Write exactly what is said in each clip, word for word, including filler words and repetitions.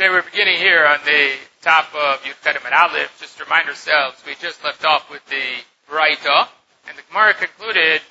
Today we're beginning here on the top of Yud Kedem and Aleph. Just to remind ourselves, we just left off with the Braita, and the Gemara concluded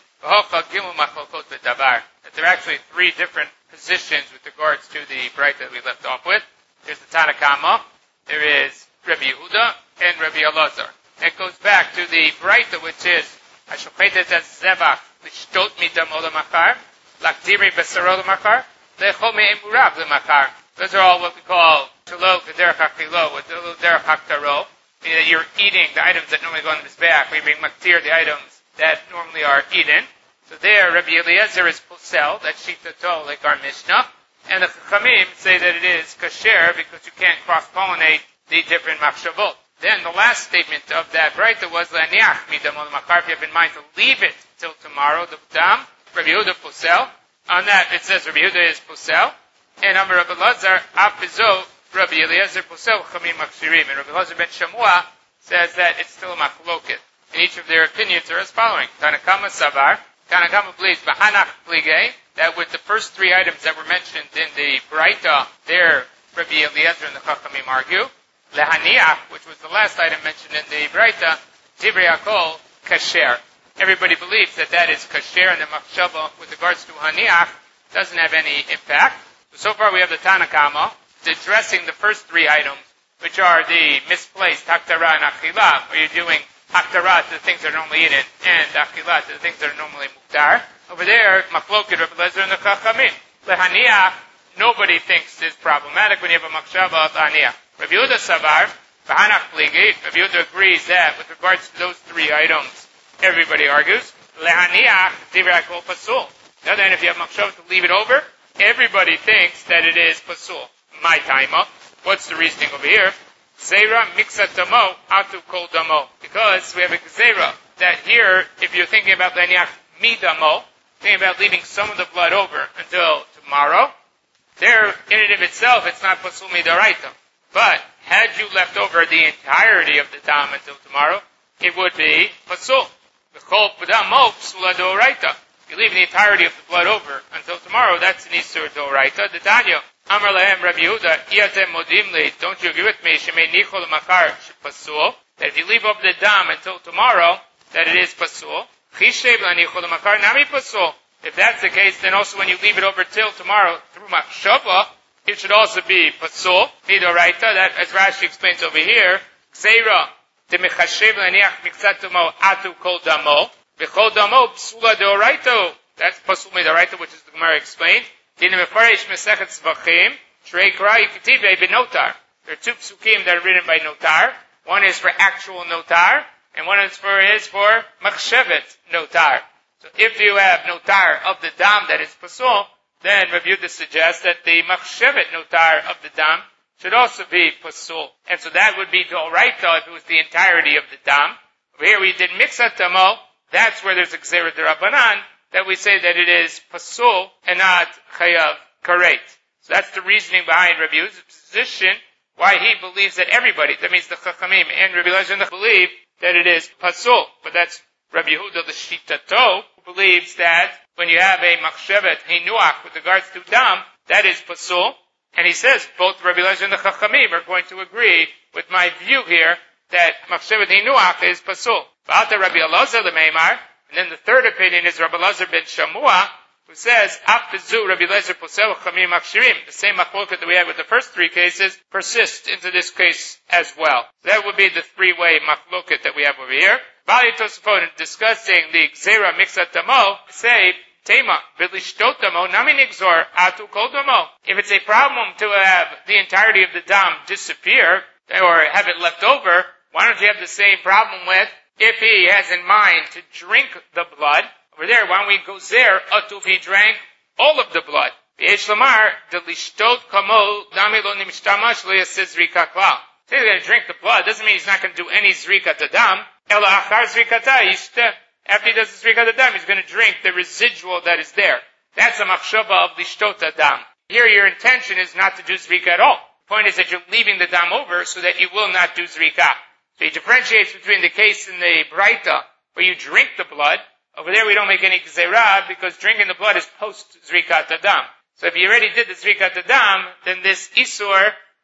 that there are actually three different positions with regards to the Braita that we left off with. There's the Tana Kama, there is Rabbi Yehuda, and Rabbi Elazar. It goes back to the Braita, which is Ashokhetet as Zevach, Lishtot midam olamachar, Lakdiri besarol makar, Lechol me'emurav lemakar. Those are all what we call Tilo Kederach HaKilo, with Derech HaKtaro, meaning that you're eating the items that normally go on the Mizbeach, or you're being maktir the items that normally are eaten. So there, Rabbi Eliezer is Posel, that's Shitato, like our Mishnah, and the Chachamim say that it is Kasher because you can't cross-pollinate the different Machshavot. Then the last statement of that Braita was Laniach midam olamachar, if you have in mind to leave it till tomorrow, the Dam, Rabbi Yehuda Posel. On that it says Rabbi Yehuda is Posel. And Amar Rabbi Elazar, Afizo, Rabbi Eliezer Posel, Chamim Makshirim. And Rabbi Elazar ben Shamua says that it's still a machloket. And each of their opinions are as following. Tanakama Savar, Tanakama believes, Bahanach Plige, that with the first three items that were mentioned in the Braita, there Rabbi Eliezer and the Chachamim argue. Lehaniach, which was the last item mentioned in the Braita, Divrei Hakol, Kasher. Everybody believes that that is Kasher, and the Machshava with regards to Haniach doesn't have any impact. So far we have the Tanakama addressing the first three items, which are the misplaced Haktara and Achila, where you're doing Haktara to the things that are normally eaten, and Achila to the things that are normally Muktar. Over there, Machloket, Rabbi Eliezer, and the Chachamim. Lehaniach, nobody thinks is problematic when you have a Machshava of Haniach. Rabbi Yehuda Savar, Bahanach Pligi, Rabbi Yehuda agrees that with regards to those three items, everybody argues. Lehaniach, Divrei Hakol Pasul. The other hand, if you have Machshava to leave it over, everybody thinks that it is Pasul. My taima. What's the reasoning over here? Zera mixat damo atu kol damo. Because we have a Zera that here, if you're thinking about Laniach midamo, thinking about leaving some of the blood over until tomorrow, there, in and of itself, it's not Pasul midaraita. But, had you left over the entirety of the dam until tomorrow, it would be Pasul. The kol damo psula doraita. You leave the entirety of the blood over until tomorrow, that's an Isur Doraita. The Tanya, Amar Lahem Rabbi Yehuda, Iatem Modimli, don't you agree with me, Shemei Nichol Makar Pasul, that if you leave over the dam until tomorrow, that it is Pasul. Chishev Lanichol Makar Nami Pasul. If that's the case, then also when you leave it over till tomorrow through Machshava, it should also be Pasul, Midoraita, that as Rashi explains over here, Gzeira, Demechashev Laniach Miksatumo Atu Kol Damo, V'chol damo psula deoraito. That's pasul medoraito, which is the Gemara explained. Din mefaresh mesechet zvachim shrei krai ketivei benotar. There are two psukim that are written by notar. One is for actual notar, and one is for is for machshevet notar. So if you have notar of the dam that is pasul, then Rav Yehuda suggests that the machshevet notar of the dam should also be pasul, and so that would be deoraito if it was the entirety of the dam. Over here we did mixat damo. That's where there's a Gzera D'Rabbanan, that we say that it is Pasul and not Chayav Karet. So that's the reasoning behind Rabbi Yehuda's position, why he believes that everybody, that means the Chachamim and Rabbi Elazar believe that it is Pasul. But that's Rabbi Yehuda the Shitato, who believes that when you have a Machshevet Hinuach with regards to Dam, that is Pasul. And he says both Rabbi Elazar and the Chachamim are going to agree with my view here that Machshevet Hinuach is Pasul. Rabbi Elazar lemeimar, and then the third opinion is Rabbi Elazar ben Shamua, who says, Afizu Rabbi Elazar Posel Chamim Makshirim. The same machloket that we had with the first three cases persists into this case as well. That would be the three-way machloket that we have over here. Bali Tosafot, discussing the Gzera Mixat Damo, say, Tema, Bilishtot Damo, Nami Nigzor, Atu Kol Damo. If it's a problem to have the entirety of the dam disappear, or have it left over, why don't you have the same problem with if he has in mind to drink the blood? Over there, why don't we go there, if he drank all of the blood? Yesh Lamar, the lishtot kamo, nami lo nimshtamash lo yaseh zrika klal. Say he's going to drink the blood, doesn't mean he's not going to do any zrika to dam. Ela achar zrikata, yishte. After he does the zrika to dam, he's going to drink the residual that is there. That's a machshava of lishtot dam. Here your intention is not to do zrika at all. The point is that you're leaving the dam over so that you will not do zrika. So he differentiates between the case in the Braita, where you drink the blood. Over there we don't make any gzerah, because drinking the blood is post-zrikat adam. So if you already did the zrikat adam, then this isur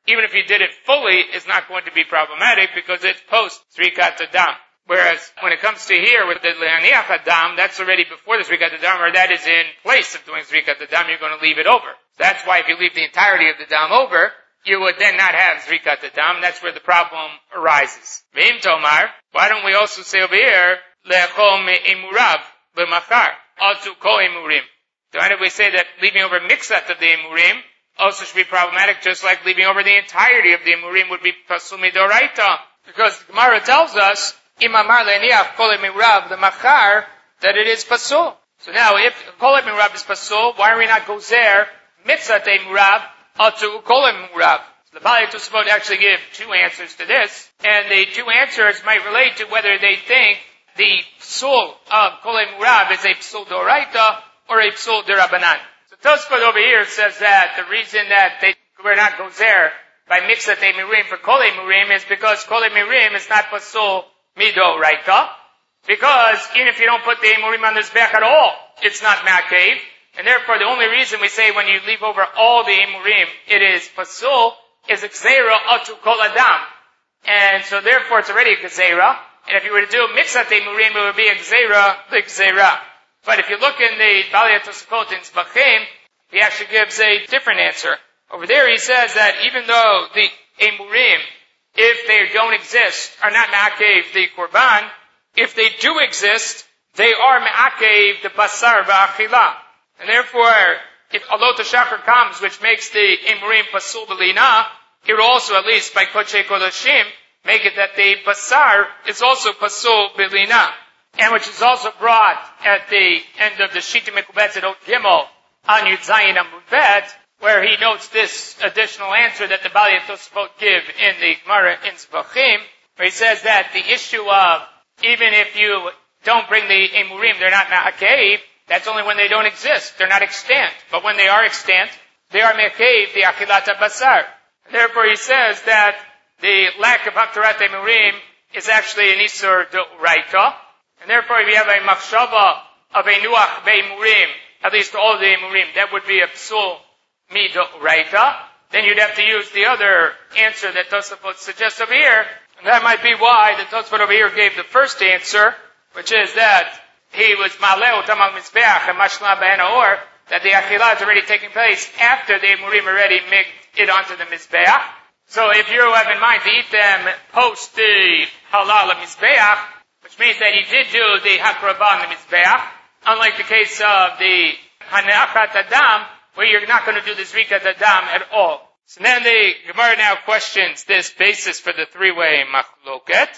even if you did it fully, is not going to be problematic because it's post Zrikat Adam. Whereas when it comes to here with the Lehaniach Adam, that's already before the Zrikat Adam, or that is in place of doing Zrikat Adam, you're going to leave it over. That's why if you leave the entirety of the dam over, you would then not have Zrikat Adam. That's where the problem arises. V'im Tomar, why don't we also say over here, Le'echol me'emurav b'machar, also ko emurim. So why don't we say that leaving over mixat of the emurim also should be problematic, just like leaving over the entirety of the emurim would be pasul midoraita. Because the Gemara tells us, imamar le'niach kol emurav b'machar, that it is pasul. So now if kol emurav is pasul, why are we not gozer mitzat emurav atu kol emurav? So the Bali Tosafot actually give two answers to this, and the two answers might relate to whether they think the psul of kol emurav is a psul doraita or a psul derabanan. So Tosafot over here says that the reason that they were not gozer by mixat emurim for kol emurim is because kol emurim is not pasul midoraita, because even if you don't put the emurim on the mizbeach at all, it's not ma'akev. And therefore, the only reason we say when you leave over all the emurim, it is pasul, is a gzeira atu kol adam. And so therefore, it's already a gzeira. And if you were to do mixat emurim, it would be a gzeira, the gzeira. But if you look in the Balei Tosafot in Zbachim, he actually gives a different answer. Over there, he says that even though the emurim, if they don't exist, are not ma'akev the korban, if they do exist, they are ma'akev the basar v'achila. And therefore, if alot hashachar comes, which makes the emurim pasul b'lina, here also, at least by kodesh kodashim, make it that the basar is also pasul b'lina. And which is also brought at the end of the Shita Mekubetzet Ot Gimel on Yud Zayin Amud Bet, where he notes this additional answer that the Balei Tosafot give in the Gemara in Zvachim, where he says that the issue of even if you don't bring the emurim, they're not ma'akev, that's only when they don't exist. They're not extant. But when they are extant, they are ma'akev, the achilat basar. Therefore he says that the lack of haktarat emurim is actually an isur d'oraita. And therefore if you have a machshava of a nuach be'emurim, at least all of the emurim, that would be a psul midoraita. Then you'd have to use the other answer that Tosafot suggests over here. And that might be why the Tosafot over here gave the first answer, which is that he was maleo tamal mizbeach and mashla b'enaor, that the achilah is already taking place after the emurim already made it onto the mizbeach. So if you have in mind to eat them post the halal mizbeach, which means that he did do the hakrabah on the mizbeach, unlike the case of the hanachat adam, where you're not going to do the zrikat adam at all. So then the Gemara now questions this basis for the three-way machloket.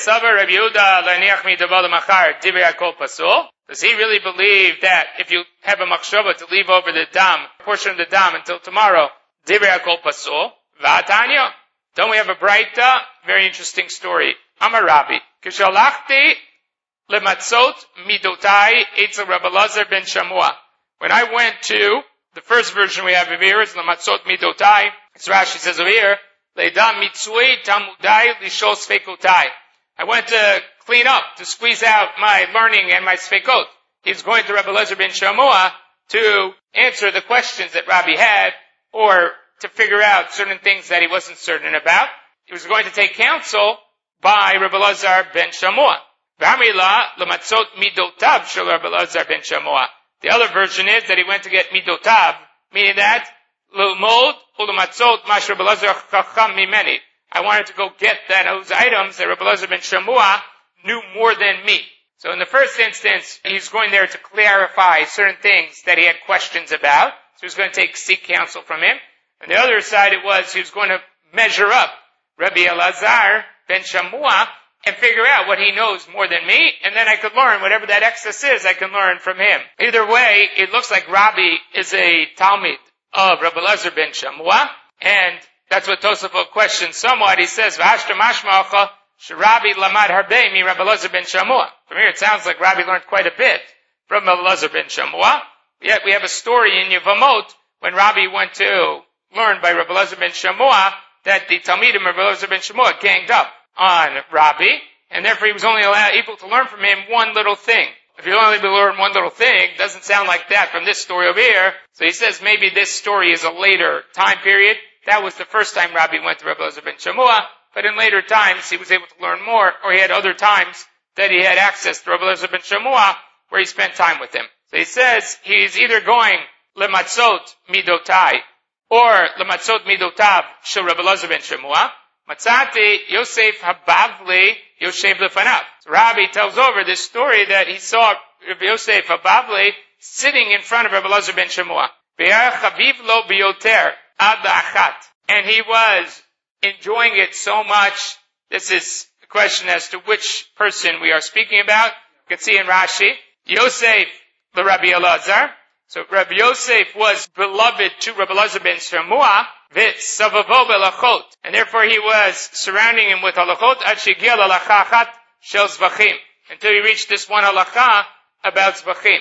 Does he really believe that if you have a machshava to leave over the dam, portion of the dam until tomorrow, divrei hakol pasul? V'atanya? Don't we have a braita? Very interesting story. Amar Rabbi, kishalachti lematzot midotai etzel Rabbi Elazar ben Shamua. When I went to, the first version we have over here is lematzot midotai. As Rashi says over here, le'edam mitzui tamudai lishol sfekotai. I went to clean up, to squeeze out my learning and my sfekot. He's going to Rabbi Elazar ben Shamua to answer the questions that Rabbi had, or to figure out certain things that he wasn't certain about. He was going to take counsel by Rabbi Elazar ben Shamua. V'amila lematzot midotav shel Rabbi Elazar ben Shamua. The other version is that he went to get midotav, meaning that l'mod ulematzot mash Rabbi Elazar chacham mimeni. I wanted to go get that, those items that Rabbi Elazar ben Shamua knew more than me. So in the first instance, he's going there to clarify certain things that he had questions about. So he was going to take seek counsel from him. On the other side, it was he was going to measure up Rabbi Elazar ben Shamua and figure out what he knows more than me, and then I could learn whatever that excess is, I can learn from him. Either way, it looks like Rabbi is a Talmid of Rabbi Elazar ben Shamua, and that's what Tosafot questions somewhat. He says, "V'ashta mashma'acha sh'Rabbi lamad harbei mi Rabbi Elazar ben Shamua." From here, it sounds like Rabbi learned quite a bit from Rabbi Elazar ben Shamua. Yet we have a story in Yevamot when Rabbi went to learn by Rabbi Elazar ben Shamua that the Talmidim of Rabbi Elazar ben Shamua ganged up on Rabbi, and therefore he was only allowed, able to learn from him one little thing. If you only able to learn one little thing, doesn't sound like that from this story over here. So he says maybe this story is a later time period. that was the first time Rabbi went to Rabbi Elazar ben Shamua, but in later times he was able to learn more, or he had other times that he had access to Rabbi Elazar ben Shamua where he spent time with him. So he says he's either going lematzot midotai or lematzot midotav shel Rabbi Elazar ben Shamua. Matzati Yosef Habavli Yoshev lefanav. So Rabbi tells over this story that he saw Rabbi Yosef Habavli sitting in front of Rabbi Elazar ben Shamua. Chaviv lo biyoter ad achat, and he was enjoying it so much. This is a question as to which person we are speaking about. You can see in Rashi, Yosef the Rabbi Elazar. So Rabbi Yosef was beloved to Rabbi Elazar ben Shamua, v'savavo belachot, and therefore he was surrounding him with halachot ad shegiel halacha achat shel zvachim, until he reached this one halacha about zvachim.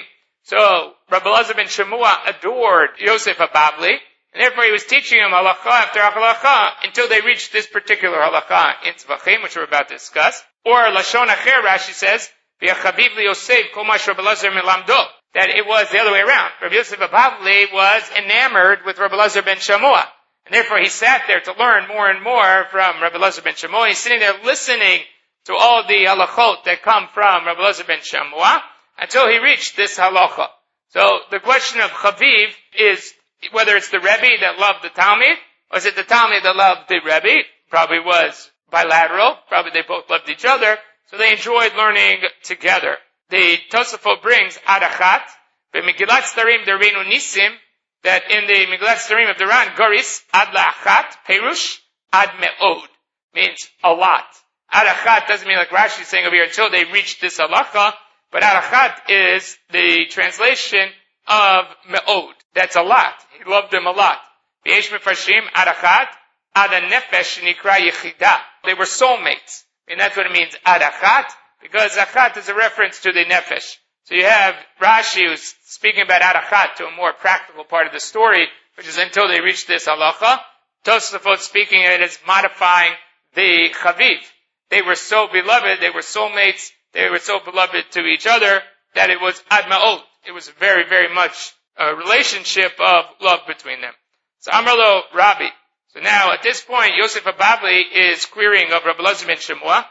So Rabbi Elazar ben Shamua adored Yosef Habavli, and therefore he was teaching him halacha after halacha until they reached this particular halacha in zvachim, which we're about to discuss. Or Lashon Acher, Rashi says, v'yachaviv liYosef kol ma Rabbi Elazar melamdo, that it was the other way around. Rabbi Yosef Habavli was enamored with Rabbi Elazar ben Shamua, and therefore he sat there to learn more and more from Rabbi Elazar ben Shamua. He's sitting there listening to all the halachot that come from Rabbi Elazar ben Shamua until he reached this halacha. So the question of Chaviv is whether it's the Rebbe that loved the Talmid, or is it the Talmid that loved the Rebbe? Probably was bilateral. Probably they both loved each other, so they enjoyed learning together. The Tosafot brings ad achat, but Megillat Starim Dervenu Nisim, that in the Megillat Starim of the Ran, Goris ad la'achat, Perush ad me'od, means a lot. Ad achat doesn't mean like Rashi is saying over here until they reached this halacha, but ad achat is the translation of me'od. That's a lot. He loved him a lot. V'yesh mefarshim ad achat ad nefesh nikra yechida. They were soulmates, and that's what it means ad achat, because achat is a reference to the nefesh. So you have Rashi who's speaking about ad achat to a more practical part of the story, which is until they reach this halacha. Tosafot speaking of it as modifying the chaviv. They were so beloved, they were soulmates, they were so beloved to each other that it was ad ma'od. It was very, very much a relationship of love between them. So Amrlo Rabbi. So now at this point, Yosef Habavli is querying of Rabbi Elazar ben Shamua,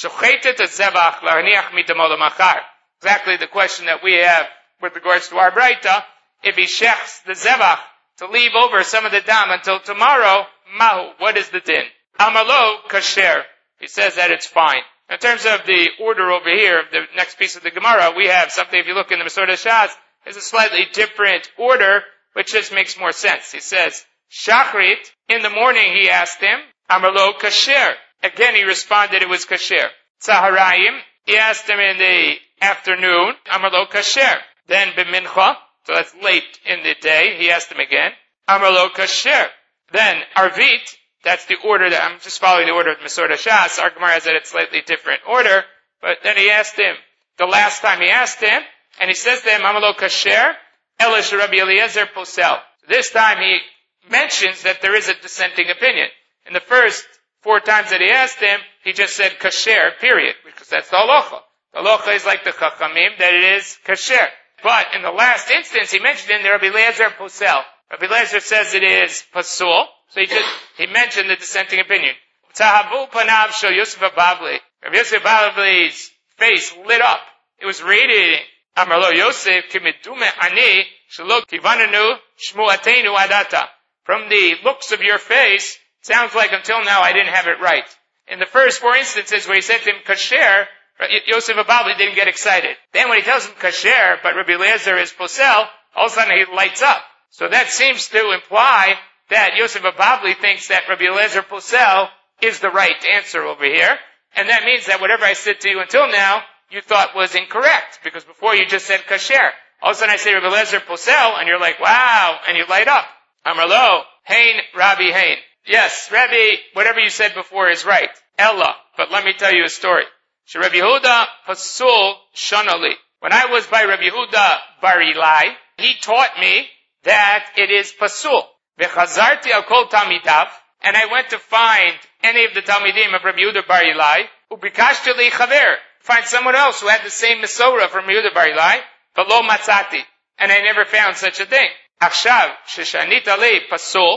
exactly the question that we have with regards to our Braita. If he shechs the zevach to leave over some of the dam until tomorrow, mahu, what is the din? Amalo kasher. He says that it's fine. In terms of the order over here, the next piece of the Gemara, we have something, if you look in the Masorah Shas, there's a slightly different order, which just makes more sense. He says, Shachrit, in the morning he asked him, Amalo kasher. Again he responded it was kasher. Tzaharayim, he asked him in the afternoon, Amalo kasher. Then b'mincha, so that's late in the day, he asked him again, Amalo kasher. Then Arvit, that's the order that, I'm just following the order of Masorah Shas. Our Gemara has it in a slightly different order, but then he asked him, the last time he asked him, and he says to him, Amalo kasher, Elish Rabbi Eliezer posel. This time he mentions that there is a dissenting opinion. In the first four times that he asked him, he just said kasher, period, because that's the halacha. The halacha is like the chachamim, that it is kasher. But in the last instance, he mentioned in the Rabbi Eliezer posel. Rabbi Eliezer says it is pasul, so he just, he mentioned the dissenting opinion. Tahavu panav shel Yosef Habavli. Rabbi Yosef Habavli's face lit up. It was radiating. Amarlo Yosef kimidume ani shelo kivananu shmuatenu adata. From the looks of your face, sounds like until now I didn't have it right. In the first four instances where he said to him kasher, Yosef Habavli didn't get excited. Then when he tells him kasher, but Rabbi Eliezer is posel, all of a sudden he lights up. So that seems to imply that Yosef Habavli thinks that Rabbi Eliezer posel is the right answer over here. And that means that whatever I said to you until now, you thought was incorrect, because before you just said kasher. All of a sudden I say Rabbi Eliezer posel, and you're like, wow, and you light up. Amarlo, hein, Rabbi hein. Yes, Rabbi, whatever you said before is right. Ella, but let me tell you a story. Rabbi Yehuda pasul shanali. When I was by Rabbi Yehuda Bar Ilai, he taught me that it is pasul. V'chazarti al kol talmidav, and I went to find any of the talmidim of Rabbi Yehuda Bar Ilai, ubikashtu li chaver, find someone else who had the same Masorah from Rabbi Yehuda Bar Ilai, but lo matzati, and I never found such a thing. Achshav sheshanit alei pasul,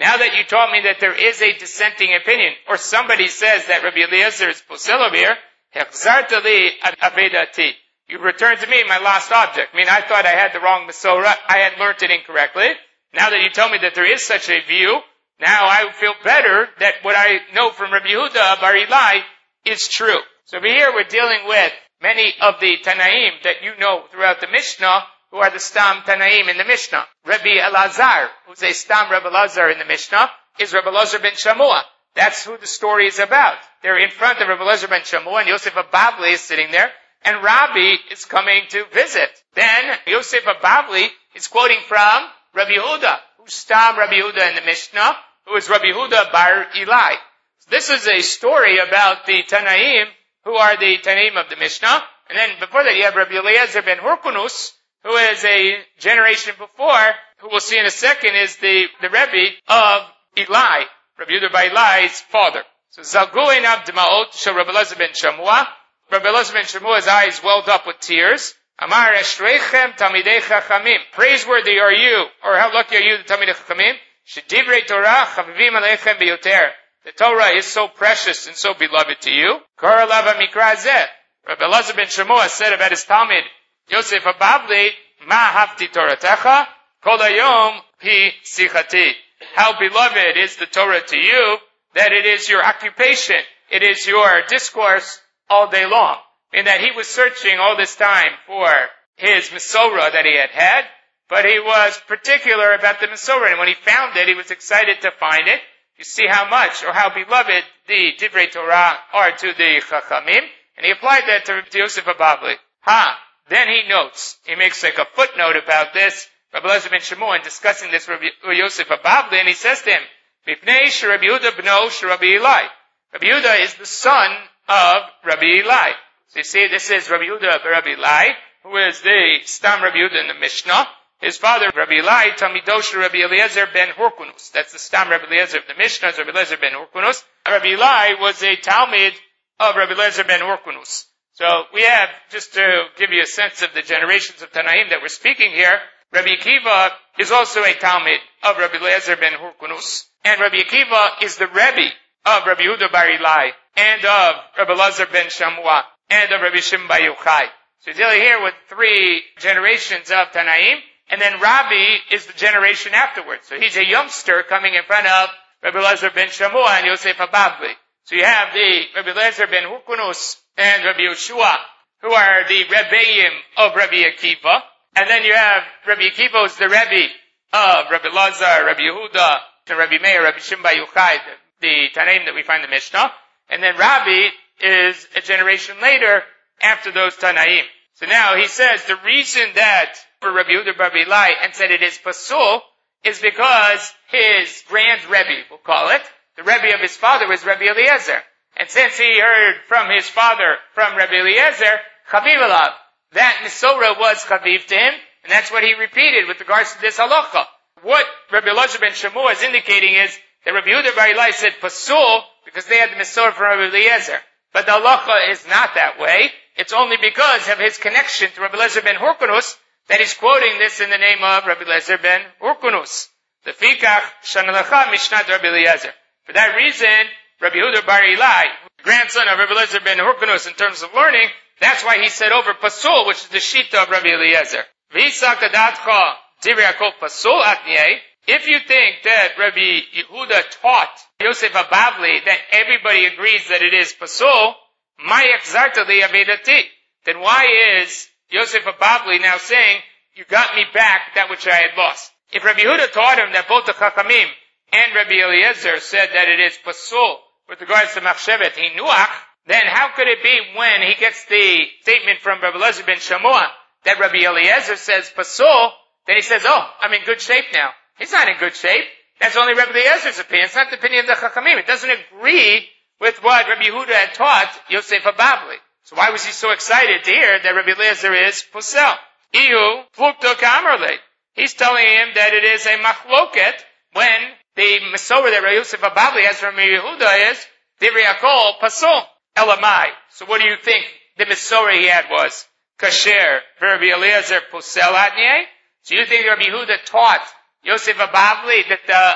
now that you taught me that there is a dissenting opinion, or somebody says that Rabbi Eliezer is posel over here, hechzarta li avedati. You've returned to me my lost object. I mean, I thought I had the wrong Masorah. I had learned it incorrectly. Now that you tell me that there is such a view, now I feel better that what I know from Rabbi Yehuda Bar Ilai is true. So over here we're dealing with many of the Tanaim that you know throughout the Mishnah, who are the Stam Tanaim in the Mishnah. Rabbi Elazar, who's a Stam Rabbi Elazar in the Mishnah, is Rabbi Elazar ben Shamua. That's who the story is about. They're in front of Rabbi Elazar ben Shamua, and Yosef Abavli is sitting there, and Rabbi is coming to visit. Then Yosef Abavli is quoting from Rabbi Yehuda, who's Stam Rabbi Yehuda in the Mishnah, who is Rabbi Yehuda Bar Ilai. So this is a story about the Tanaim, who are the Tanaim of the Mishnah. And then before that you have Rabbi Eliezer ben Hurkunus, who is a generation before, who we'll see in a second is the, the Rebbe of Eli, Rabbi Yehuda Bar Ilai's father. So Zalguin Abdemaot shel Rabbi Eliezer ben Shamua. Rabbi Eliezer ben Shamua's eyes welled up with tears. Amar Eshreichem Talmidei Chachamim. Praiseworthy are you, or how lucky are you, the Talmidei Chachamim? Shedivrei Torah Chavivim Aleichem Biyoter. The Torah is so precious and so beloved to you. Kor Lava Mikra Zeh. Rabbi Eliezer ben Shamua said about his Talmud, Yosef Abavli, Ma Hafti Toratecha, Kol Hayom Pi Sichati. How beloved is the Torah to you, that it is your occupation, it is your discourse all day long. In that he was searching all this time for his Masorah that he had had, but he was particular about the Masorah, and when he found it, he was excited to find it. You see how much or how beloved the Divrei Torah are to the Chachamim, and he applied that to, to Yosef Abavli. Ha! Then he notes, he makes like a footnote about this, Rabbi Eliezer ben Shamua, in discussing this with Yosef Abavli, and he says to him, Mipnei sheRabbi Yehuda bno sheRabbi Eli. Rabbi Yehuda is the son of Rabbi Eli. So you see, this is Rabbi Yehuda Rabbi Eli, who is the Stam Rabbi Yehuda in the Mishnah. His father, Rabbi Eli, Talmidosh Rabbi Eliezer ben Hurkunus. That's the Stam Rabbi Eliezer of the Mishnah, Rabbi Eliezer ben Hurkunus. Rabbi Eli was a Talmid of Rabbi Eliezer ben Hurkunus. So we have, just to give you a sense of the generations of Tanaim that we're speaking here, Rabbi Akiva is also a Talmid of Rabbi Eliezer ben Hurkunus. And Rabbi Akiva is the Rebbe of Rabbi Yehuda Bar Ilai, and of Rabbi Elazar ben Shamua, and of Rabbi Shimon bar Yochai. So we're dealing here with three generations of Tanaim, and then Rabbi is the generation afterwards. So he's a youngster coming in front of Rabbi Elazar ben Shamua and Yosef Abavli. So you have the Rabbi Elazar ben Hurkunus and Rabbi Yoshua, who are the Rebbeim of Rabbi Akiva, and then you have Rabbi Akiva who's the Rebbe of Rabbi Elazar, Rabbi Yehuda, and Rabbi Meir, Rabbi Shimon bar Yochai, the Tanaim that we find in the Mishnah. And then Rabbi is a generation later after those Tanaim. So now he says the reason that for Rabbi Yehuda Bar Ilai and said it is Pasul is because his grand Rebbe, we'll call it, the Rebbe of his father was Rabbi Eliezer. And since he heard from his father, from Rabbi Eliezer, Chaviv alav, that Masorah was Chaviv to him, and that's what he repeated with regards to this halacha. What Rabbi Elazar ben Shamua is indicating is that Rabbi Yehuda Bar Ilai said Pasul because they had the Masorah from Rabbi Eliezer. But the halacha is not that way. It's only because of his connection to Rabbi Elazar ben Hurkunus that he's quoting this in the name of Rabbi Elazar ben Hurkunus. The Fikach Shanalacha Mishnat Rabbi Eliezer. For that reason, Rabbi Yehuda Bar Ilai, grandson of Rabbi Elazar ben Hurkunus in terms of learning, that's why he said over Pasul, which is the Shita of Rabbi Eliezer. V'isa kadatcha divrei hakol Pasul atnieh. If you think that Rabbi Yehuda taught Yosef Abavli that everybody agrees that it is Pasul, Mayak Zarta li Avedati, then why is Yosef Abavli now saying, you got me back that which I had lost? If Rabbi Yehuda taught him that both the Chachamim and Rabbi Eliezer said that it is Pasul with regards to Machshevet Hinuach, then how could it be when he gets the statement from Rabbi Elazar ben Shamua that Rabbi Eliezer says Pasul, then he says, oh, I'm in good shape now. He's not in good shape. That's only Rabbi Eliezer's opinion. It's not the opinion of the Chachamim. It doesn't agree with what Rabbi Yehuda had taught Yosef Abavli. So why was he so excited to hear that Rabbi Eliezer is Pusel? Ihu Plukto Kamerle. He's telling him that it is a machloket when the Masorah that Rabbi Yosef Abavli has from Rabbi Yehuda is Divrei Hakol Pasul Elamai. So what do you think the Masorah he had was? Kasher Rabbi Eliezer Pusel Atnieh? So you think Rabbi Yehuda taught Yosef Abavli that the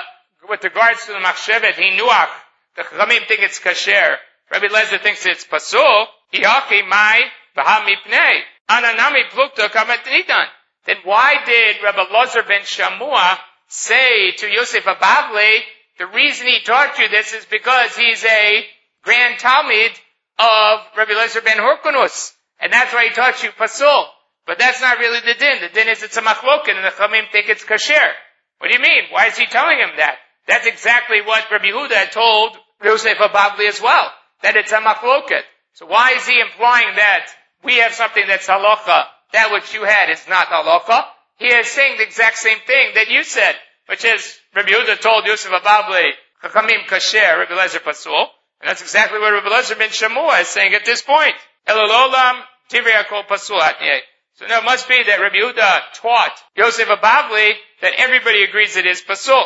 with regards to the machshevet, hinuach, the Chachamim think it's kasher, Rabbi Eliezer thinks it's pasul, iachi mai v'hamipnei, ananami plukta kamatnitan. Then why did Rabbi Eliezer ben Shamua say to Yosef Abavli, the reason he taught you this is because he's a grand Talmud of Rabbi Eliezer ben Hyrcanus, and that's why he taught you pasul. But that's not really the din. The din is it's a machloket, and the Chachamim think it's kasher. What do you mean? Why is he telling him that? That's exactly what Rabbi Yehuda had told Yosef Abavli as well, that it's a machloket. So why is he implying that we have something that's halacha, that which you had is not halacha? He is saying the exact same thing that you said, which is Rabbi Yehuda told Yosef Abavli, Chachamim kasher, Rabbi Eliezer pasul, and that's exactly what Rabbi Eliezer ben Shamua is saying at this point. Elololam divrei hakol pasul atnei. So now it must be that Rabbi Yehuda taught Yosef Abavli that everybody agrees it is pasul.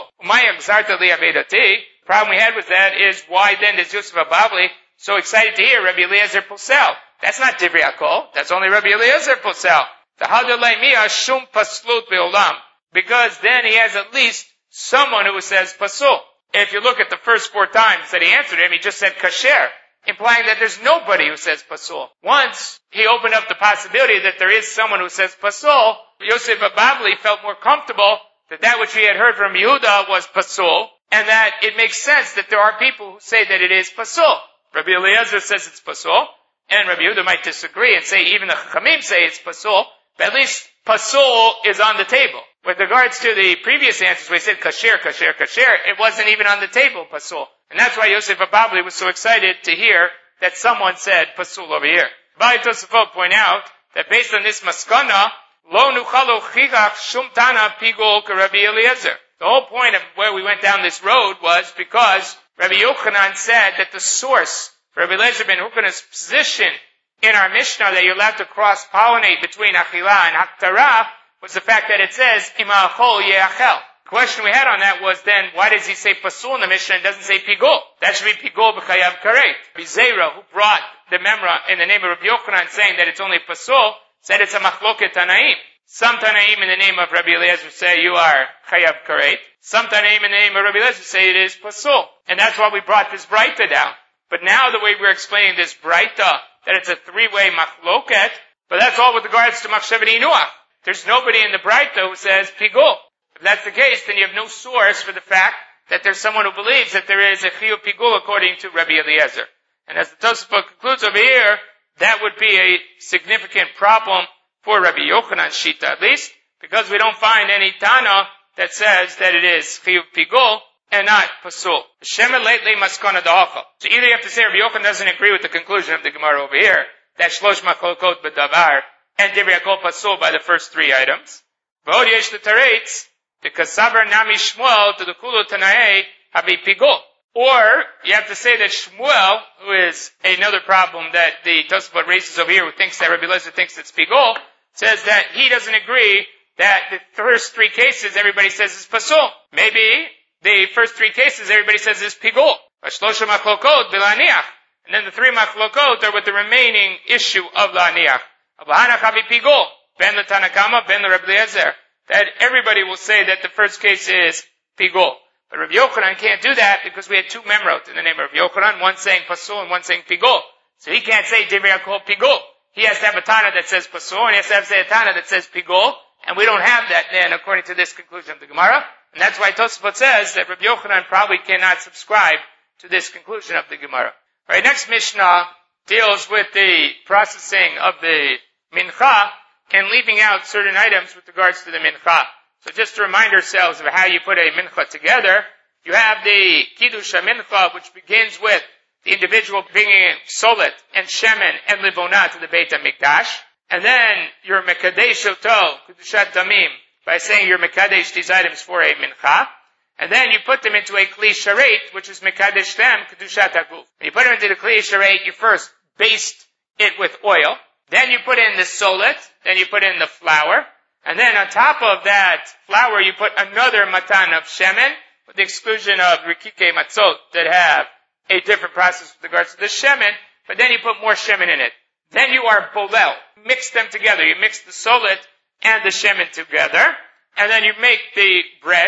The problem we had with that is why then is Yosef Abavli so excited to hear Rabbi Eliezer posel? That's not divrei hakol. That's only Rabbi Eliezer posel. The hadalei shum paslut beolam. Because then he has at least someone who says pasul. If you look at the first four times that he answered him, he just said kasher, implying that there's nobody who says pasul. Once he opened up the possibility that there is someone who says pasul, Yosef Abavli felt more comfortable that that which he had heard from Yehuda was pasul, and that it makes sense that there are people who say that it is pasul. Rabbi Eliezer says it's pasul, and Rabbi Yehuda might disagree and say even the Chachamim say it's pasul, but at least pasul is on the table. With regards to the previous answers, we said kasher, kasher, kasher, it wasn't even on the table, pasul. And that's why Yosef Abavli was so excited to hear that someone said pasul over here. Bali Tosafot point out that based on this maskana, lo nuchalo chigach shum tana pigol ka Rabbi Eliezer. The whole point of where we went down this road was because Rabbi Yochanan said that the source for Rabbi Eliezer ben Hyrcanus' position in our Mishnah that you're allowed to cross-pollinate between achila and haktara was the fact that it says ima achol ye'achel. The question we had on that was then, why does he say pasul in the Mishnah and doesn't say pigol? That should be pigol b'chayav karet. Bizera, who brought the memra in the name of Rabbi Yochanan saying that it's only pasul, said it's a machloket tanaim. Some tanaim in the name of Rabbi Eliezer say you are chayav karet. Some tanaim in the name of Rabbi Eliezer say it is pasul. And that's why we brought this braita down. But now the way we're explaining this braita, that it's a three-way machloket, but that's all with regards to machshevet hinuach. There's nobody in the braita who says pigol. If that's the case, then you have no source for the fact that there's someone who believes that there is a chiyuv pigul according to Rabbi Eliezer. And as the Tosafot concludes over here, that would be a significant problem for Rabbi Yochanan's shita at least, because we don't find any Tana that says that it is chiyuv pigul and not pasul. Shema lately maskana da'acha. So either you have to say Rabbi Yochanan doesn't agree with the conclusion of the Gemara over here, that shlosh machlokot b'davar and divrei hakol pasul by the first three items. V'od yesh l'taretz, the kasaber nami Shmuel to the kulu tanae habi pigul. Or you have to say that Shmuel, who is another problem that the Tosafot raises over here, who thinks that Rabbi Eliezer thinks it's pigul, says that he doesn't agree that the first three cases everybody says is pasul. Maybe the first three cases everybody says is pigul. Vashlosha machlokot bilaniach. And then the three machlokot are with the remaining issue of laniach. Abahana chavi pigul. Ben the Tanakama, ben the Rabbi Eliezer. That everybody will say that the first case is pigul. But Rabbi Yochanan can't do that because we had two memrot in the name of Rabbi Yochanan, one saying pasul and one saying pigul. So he can't say divrei hakol pigul. He has to have a Tana that says pasul, and he has to have say a Tana that says pigul, and we don't have that then according to this conclusion of the Gemara. And that's why Tosafot says that Rabbi Yochanan probably cannot subscribe to this conclusion of the Gemara. Alright, next Mishnah deals with the processing of the mincha and leaving out certain items with regards to the mincha. So just to remind ourselves of how you put a mincha together, you have the kiddush mincha, which begins with the individual bringing solet and shemen and libonah to the Beit HaMikdash, and then your mekadesh oto kedushat damim by saying you're mekadesh these items for a mincha, and then you put them into a kli sharet, which is mekadesh them kedushat haguf. When you put them into the kli sharet, you first baste it with oil, then you put in the solet, then you put in the flour, and then on top of that flour, you put another matan of shemen, with the exclusion of rikike matzot that have a different process with regards to the shemen, but then you put more shemen in it. Then you are bolel. Mix them together. You mix the solet and the shemen together, and then you make the breads,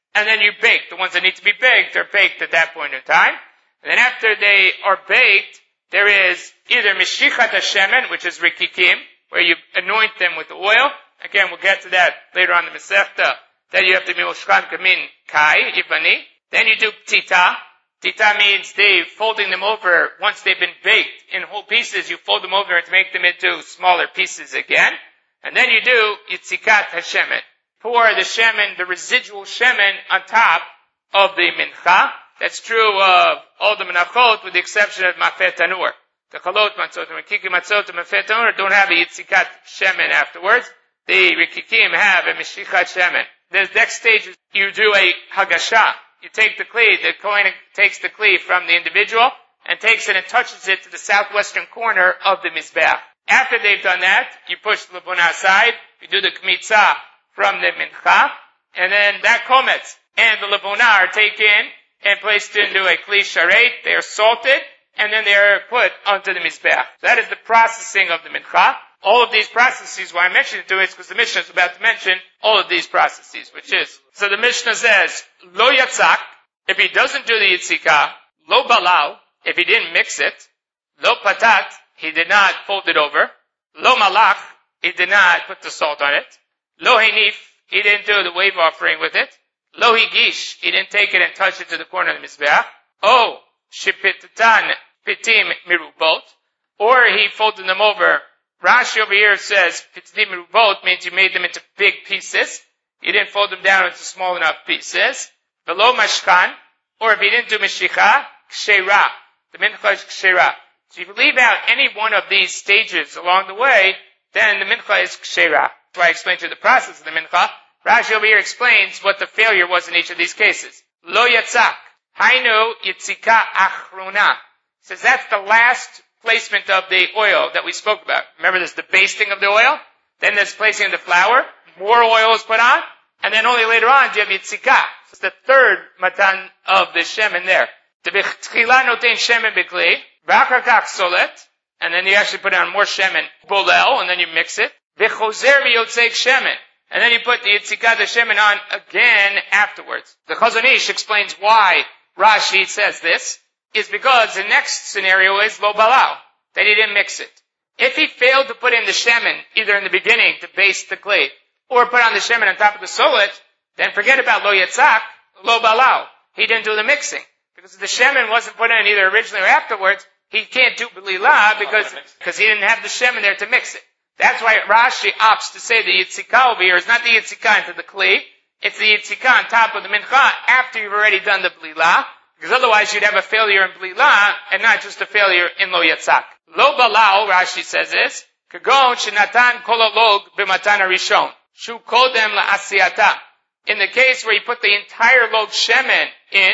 and then you bake. The ones that need to be baked are baked at that point in time. And then after they are baked, there is either Mishichat HaShemen, which is Rikikim, where you anoint them with the oil. Again, we'll get to that later on in the Masechta. Then you have to be Moshchan Kamin Kai, Yivani. Then you do Ptita. Ptita means they folding them over once they've been baked in whole pieces. You fold them over to make them into smaller pieces again. And then you do Yitzikat HaShemen. Pour the shemen, the residual shemen, on top of the mincha. That's true of all the menachot with the exception of Mafet Tanur. The Chalot Matzot and Rikiki Matzot and Mafet Tanur don't have a Yitzikat shemen afterwards. The Rikikim have a Mishichat shemen. The next stage is you do a Hagasha. You take the kli, the Kohen takes the kli from the individual and takes it and touches it to the southwestern corner of the Mizbeach. After they've done that, you push the Labuna aside, you do the Kmitza from the Mincha, and then that Kometz and the Labuna are taken and placed into a Kli Sharet. They are salted, and then they are put onto the Mizbeach. So that is the processing of the Mincha. All of these processes, why I mentioned it to is because the Mishnah is about to mention all of these processes, which is, so the Mishnah says, Lo Yatzak, if he doesn't do the Yitzika, Lo Balau, if he didn't mix it, Lo Patat, he did not fold it over, Lo Malach, he did not put the salt on it, Lo Henif, he didn't do the wave offering with it, Lo Higish, he didn't take it and touch it to the corner of the Mizbeach, Oh, Shipitatan Pitim Mirubot, or he folded them over. Rashi over here says, Pitim Mirubot means you made them into big pieces. You didn't fold them down into small enough pieces. Velo Mashkan, or if you didn't do Meshicha, Kshera. The Mincha is Kshera. So if you leave out any one of these stages along the way, then the Mincha is Kshera. That's why I explained to you the process of the Mincha. Rashi over here explains what the failure was in each of these cases. Lo Yatzak. Hainu Yitzika Achrona. Says that's the last placement of the oil that we spoke about. Remember there's the basting of the oil, then there's placing of the flour, more oil is put on, and then only later on do you have Yitzika. It's the third matan of the shemen there. Tchila notein shemen b'kli, v'achar solet, and then you actually put on more shemen, bolel, and then you mix it. V'chozer v'yotzeik shemen. And then you put the Yitzika, the shemen on again afterwards. The Chazon Ish explains why Rashi says this, is because the next scenario is lo balau, that he didn't mix it. If he failed to put in the shemen, either in the beginning to baste the clay, or put on the shemen on top of the solet, then forget about lo yatzak, lo balau. He didn't do the mixing. Because if the shemen wasn't put in either originally or afterwards, he can't do belila because, because he didn't have the shemen there to mix it. That's why Rashi opts to say the yitzika over here is not the yitzika into the kli, it's the yitzika on top of the mincha after you've already done the belila, because otherwise you'd have a failure in belila and not just a failure in lo yatzak. Lo balau, Rashi says this, kagon shenatan kol log b'matan harishon, shu kodem la'asiyata. In the case where he put the entire log shemen in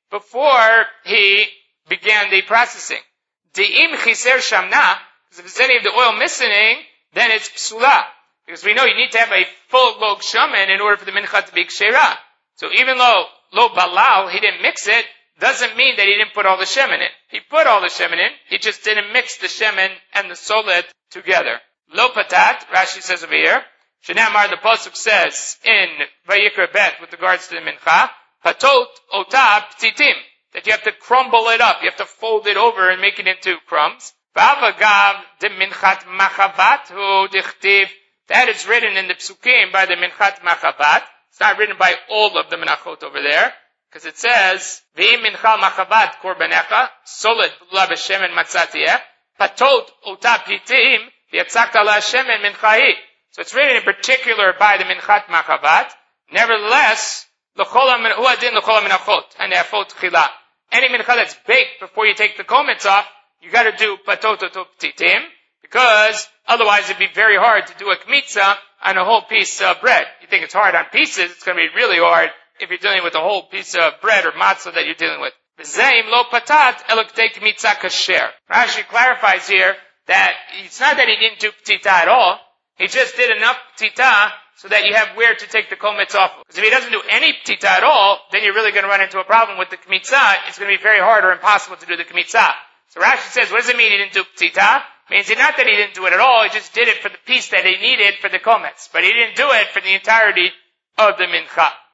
before he began the processing. De'im chiser shamna, because if there's any of the oil missing, then it's psula. Because we know you need to have a full log shemen in order for the mincha to be kshera. So even though lo balau, he didn't mix it, doesn't mean that he didn't put all the shemen in. He put all the shemen in, he just didn't mix the shemen and the solet together. Lo patat, Rashi says over here, Shenamar, the Pasuk says in Vayikra Bet with regards to the mincha, patot ota ptitim, that you have to crumble it up, you have to fold it over and make it into crumbs. V'avagav de minchat machavat hu dichtiv, that is written in the psukim by the minchat machavat. It's not written by all of the menachot over there, because it says, V'im minchal machavat korbanecha, solet b'la b'shemen matzatiyeh, patot ota ptitim, v'yatzak ala shemen minchahi. So it's written in particular by the minchat machavat. Nevertheless, l'chol ha'adin l'chol ha'menachot, and afot chila. Any mincha that's baked before you take the komets off, you gotta do patot ota ptitim, because otherwise it'd be very hard to do a kmitza on a whole piece of bread. You think it's hard on pieces, it's gonna be really hard if you're dealing with a whole piece of bread or matzah that you're dealing with. V'zeim lo patat elokte kmitza kasher. Rashi clarifies here that it's not that he didn't do ptita at all, he just did enough ptita so that you have where to take the komets off. Because if he doesn't do any ptita at all, then you're really going to run into a problem with the kmitza. It's going to be very hard or impossible to do the kmitza. So Rashi says, what does it mean he didn't do ptita? It means not that he didn't do it at all, he just did it for the piece that he needed for the komets. But he didn't do it for the entirety of the mincha.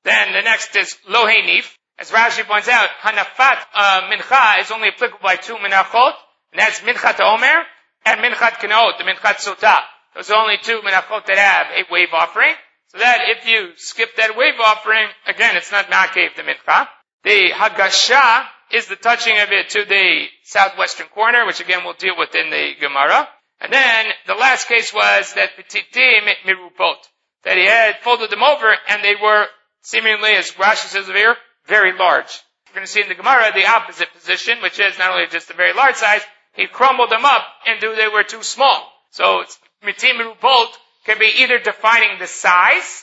Then the next is lo henif. As Rashi points out, hanafat uh, mincha is only applicable by two minachot, and that's minchat omer and minchat kanaot, the minchat sotah. Those are only two minachot that have a wave offering. So that if you skip that wave offering, again, it's not ma'akev the mincha. The hagasha is the touching of it to the southwestern corner, which again we'll deal with in the Gemara. And then the last case was that petitim mirupot, that he had folded them over and they were seemingly, as Rashi says over here, very large. We're going to see in the Gemara the opposite position, which is not only just a very large size, he crumbled them up into they were too small. So mitim mirupot can be either defining the size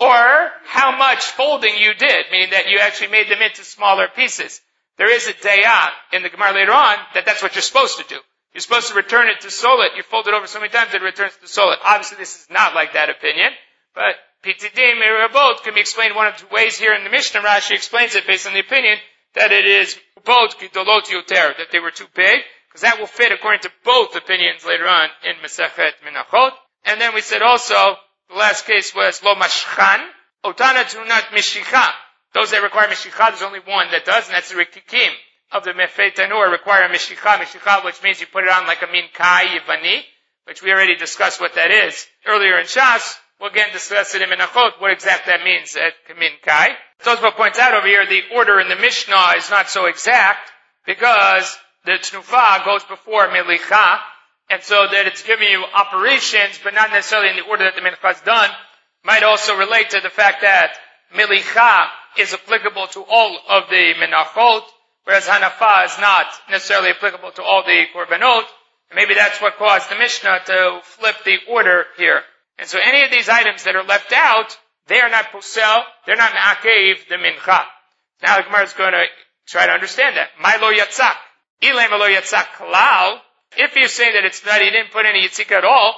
or how much folding you did, meaning that you actually made them into smaller pieces. There is a dayah in the Gemara later on that that's what you're supposed to do. You're supposed to return it to solet. You fold it over so many times that it returns to solet. Obviously, this is not like that opinion, but pitidim mirabot can be explained one of two ways here in the Mishnah. Rashi explains it based on the opinion that it is bot gidolot yoter, that they were too big, because that will fit according to both opinions later on in Masechet Menachot. And then we said also, the last case was lo mashchan, otana tunat mishicha. Those that require mishicha, there's only one that does, and that's the rikikim of the Mefei Tanur require a mishicha, mishicha, which means you put it on like a min kai yivani, which we already discussed what that is earlier in Shas. We'll again discuss it in Menachot, what exactly that means at min kai. Tosfot points out over here, the order in the Mishnah is not so exact, because the Tnufa goes before Melicha, and so that it's giving you operations, but not necessarily in the order that the Mincha is done, might also relate to the fact that Melicha is applicable to all of the Menachot, whereas Hanafa is not necessarily applicable to all the Korbanot. And maybe that's what caused the Mishnah to flip the order here. And so any of these items that are left out, they are not posel, they're not ma'akev the Mincha. Now the Gemara is going to try to understand that. Ma'lo yatzak. Ilem lo yatzak kalal. If you say that it's not, he didn't put any yitzik at all,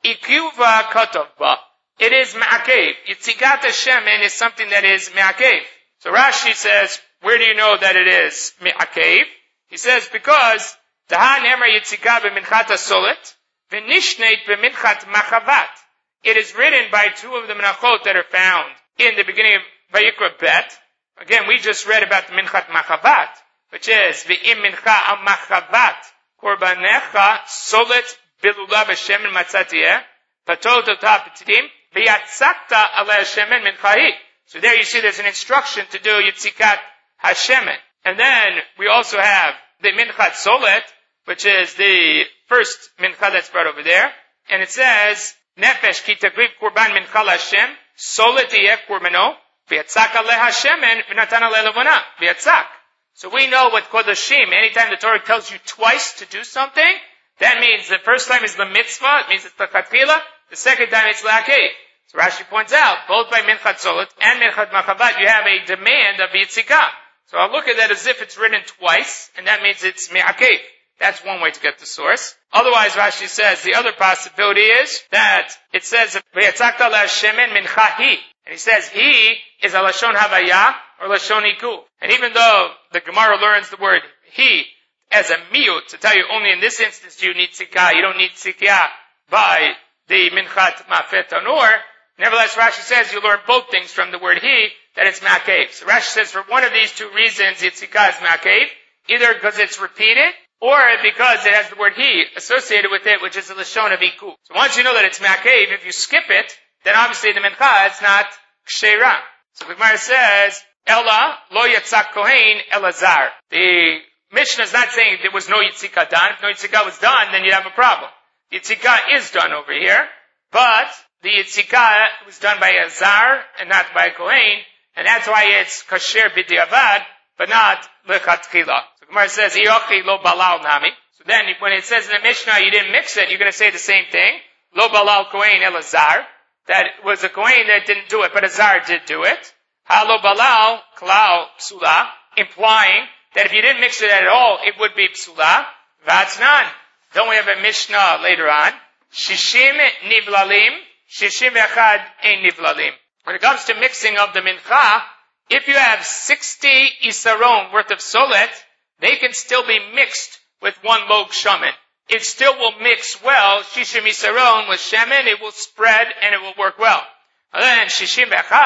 ikuva katavba. It is ma'akev. Yitzikat shemen is something that is ma'akev. So Rashi says, where do you know that it is ma'akev? He says, because Tahan Emer Yitzika b'minchat solet, v'nishneit b'minchat machavat. It is written by two of the menachot that are found in the beginning of Vayikra Bet. Again, we just read about the minchat machavat, which is v'im mincha al machavat korbanecha solet bilula b'shemen matzatiyeh patot otah petitim v'yatzakta aleh shemen minchahi. So there you see there's an instruction to do Yitzikat Hashemen. And then we also have the Minchat Solet, which is the first Mincha that's brought over there. And it says, Nefesh ki tagriv kurban Mincha Hashem, Solet yeh kurbano, v'yatzak aleh Hashemen, v'natan aleh levana, v'yatzak. So we know with Kodashim, anytime the Torah tells you twice to do something, that means the first time is the mitzvah, it means it's the chatchila, the second time it's la'akeh. So Rashi points out, both by Minchat Solet and Minchat Machavat, you have a demand of Yitzikah. So I'll look at that as if it's written twice, and that means it's Me'akev. That's one way to get the source. Otherwise, Rashi says, the other possibility is that it says, V'yatzakta la'Hashemen minchahi. And he says, he is a Lashon Havaya, or Lashon Iku. And even though the Gemara learns the word he as a miut, to tell you only in this instance you need tzikah, you don't need tzikah by the Minchat Ma'afet Tanur, nevertheless, Rashi says you learn both things from the word he, that it's ma'akev. So Rashi says for one of these two reasons, Yitzikah is ma'akev, either because it's repeated, or because it has the word he associated with it, which is the Lashon of Iku. So once you know that it's ma'akev, if you skip it, then obviously the Mincha is not kshera. So the Gemara says, Ella lo yatzak kohen elazar. The Mishnah is not saying there was no Yitzikah done. If no Yitzikah was done, then you'd have a problem. Yitzikah is done over here, but the Yitzikah was done by a Zar and not by a Kohen, and that's why it's kasher b'diavad, but not lechatchila. So Gemara says, Iochi lo balal nami. So then when it says in the Mishnah you didn't mix it, you're going to say the same thing. Lo balal Kohen el Zar. That was a Kohen that didn't do it, but a Zar did do it. Ha lo balal klal psula, implying that if you didn't mix it at all, it would be psula. Vatznan. Then we have a Mishnah later on. Shishim nivlalim. Shishim echad ein nivlalim. When it comes to mixing of the mincha, if you have sixty isaron worth of solet, they can still be mixed with one log shaman. It still will mix well. Shishim isaron with shaman, it will spread and it will work well. And then shishim echad.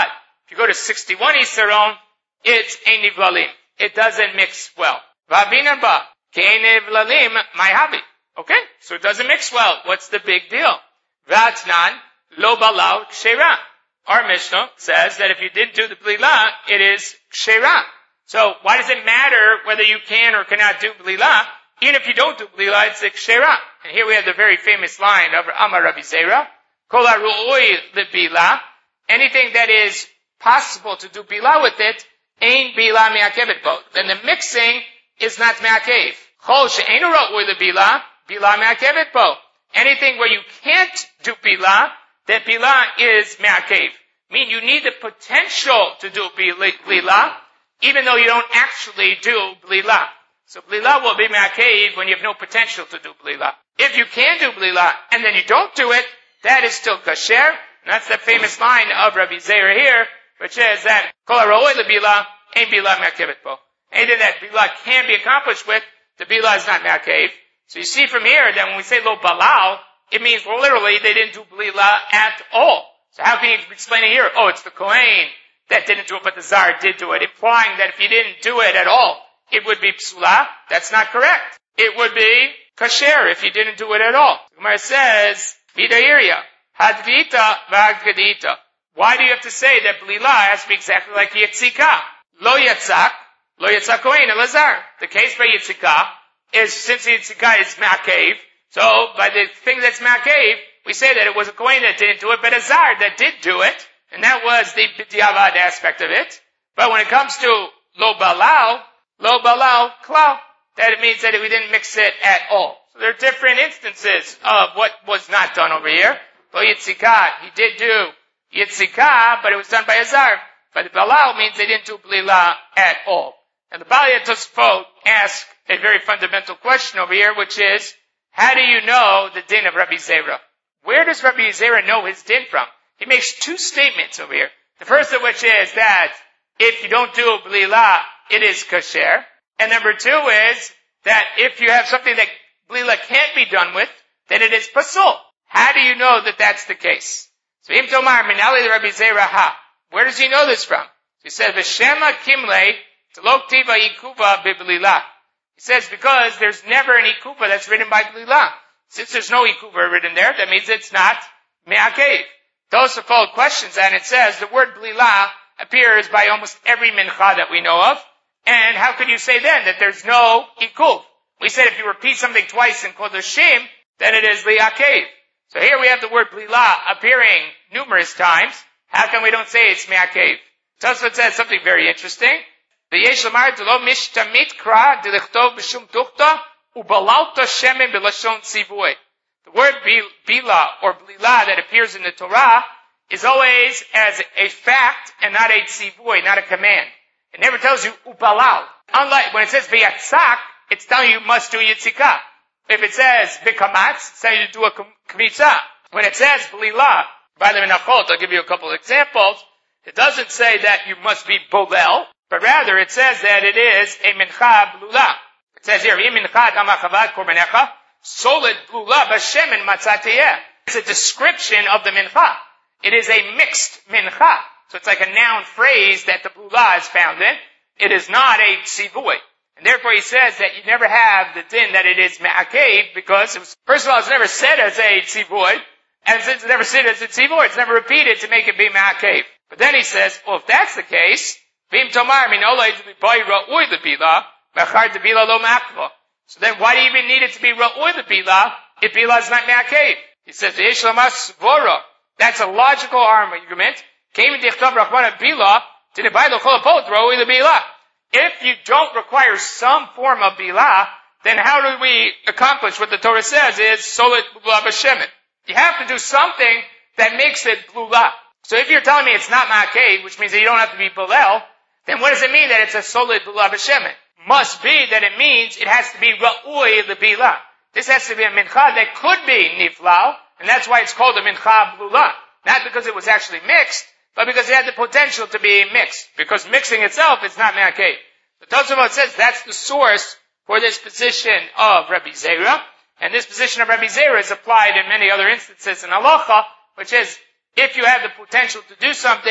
If you go to sixty-one Isaron, it's Ein Nivlalim. It doesn't mix well. V'avinan ba, ke'ein nivlalim ma'havi. Okay, so it doesn't mix well. What's the big deal? V'atnan lo balau kshera. Our Mishnah says that if you didn't do the blila, it is kshera. So why does it matter whether you can or cannot do blila? Even if you don't do blila, it's a kshera. And here we have the very famous line of Amar Rabbi Zera, Kol ha'ru'oi lebila. Anything that is possible to do bila with it, ain't bila me'akevet bo. Then the mixing is not me'akev. Chol she'einu ru'oi lebila, bila me'akevet bo. Anything where you can't do bila, then bila is me'akev. Meaning you need the potential to do blila, even though you don't actually do blila. So blila will be me'akev when you have no potential to do blila. If you can do blila, and then you don't do it, that is still kasher. And that's the famous line of Rabbi Zera here, which is that kol ha'ro'oi lebila, ain't bila me'akevet bo. Anything that bila can be accomplished with, the bila is not me'akev. So you see from here that when we say lo balal, it means well, literally they didn't do blila at all. So how can you explain it here? Oh, it's the Kohen that didn't do it, but the Zar did do it, implying that if you didn't do it at all, it would be psula. That's not correct. It would be kasher if you didn't do it at all. The Gemara says, Vidairia, hadvita v'hadgadita. Why do you have to say that blila has to be exactly like yitzika? Lo yatzak, lo yatzak Kohen elazar. The case for yitzika is, since yitzika is ma'akev, so by the thing that's ma'akev, we say that it was a Kohen that didn't do it, but a Zar that did do it, and that was the b'diavad aspect of it. But when it comes to lo balal, lo balal klal, that it means that we didn't mix it at all. So there are different instances of what was not done over here. Lo yitzika, he did do yitzika, but it was done by a Zar. But the balal means they didn't do blila at all. And the Balya Tosfot asks a very fundamental question over here, which is, how do you know the din of Rabbi Zera? Where does Rabbi Zera know his din from? He makes two statements over here. The first of which is that if you don't do blila, it is kasher. And number two is that if you have something that blila can't be done with, then it is pasul. How do you know that that's the case? So Im Tomar Minali Rabbi Zera ha. Where does he know this from? He says, V'shema kimle t'lo ktiva ikuva biblila. He says because there's never an ikuva that's written by blila. Since there's no ikuva written there, that means it's not me'akev. Tosafot questions that, and it says the word blila appears by almost every mincha that we know of. And how could you say then that there's no ikuv? We said if you repeat something twice in Kodashim, then it is li'akev. So here we have the word blila appearing numerous times. How come we don't say it's me'akev? Tosafot says something very interesting. V'yesh lamar d'lo mishtamit kra d'lichtov b'shum tuchta u'balalta shemen b'lashon tzivui. The word bila or blila that appears in the Torah is always as a fact and not a tzivui, not a command. It never tells you ubalal. Unlike when it says v'yatzak, it's telling you you must do yitzika. If it says b'kamatz, it's telling you to do a kmitza. When it says blila, by the Menachot, I'll give you a couple of examples. It doesn't say that you must be bolel, but rather it says that it is a mincha blula. It says here, mincha amachavad korbanecha, solid blula b'shemen matzatiyeh. It's a description of the mincha. It is a mixed mincha. So it's like a noun phrase that the blula is found in. It is not a tzivui. And therefore he says that you never have the din that it is me'akev because it was, first of all, it's never said as a tzivui. And since it's never said as a tzivui, it's never repeated to make it be me'akev. But then he says, well, if that's the case, v'im tomar min olay to be boy ra'ui lebila, mechar to bila lo ma'akva. So then why do you even need it to be ra'ui lebila if bila is not me'akev? He says, v'yesh lamas vora. That's a logical argument. Came in dichtav rachmana bila, to the Bible cholapot ra'ui lebila. If you don't require some form of bila, then how do we accomplish what the Torah says is solid blula b'shemen? You have to do something that makes it blula. So if you're telling me it's not ma'akev, which means that you don't have to be bolel, then what does it mean that it's a solid blula b'shemen? Must be that it means it has to be ra'ui lebila. This has to be a mincha that could be niflal, and that's why it's called a mincha blula. Not because it was actually mixed, but because it had the potential to be mixed. Because mixing itself is not me'akev. The Tosafot says that's the source for this position of Rabbi Zera, and this position of Rabbi Zera is applied in many other instances in halacha, which is if you have the potential to do something,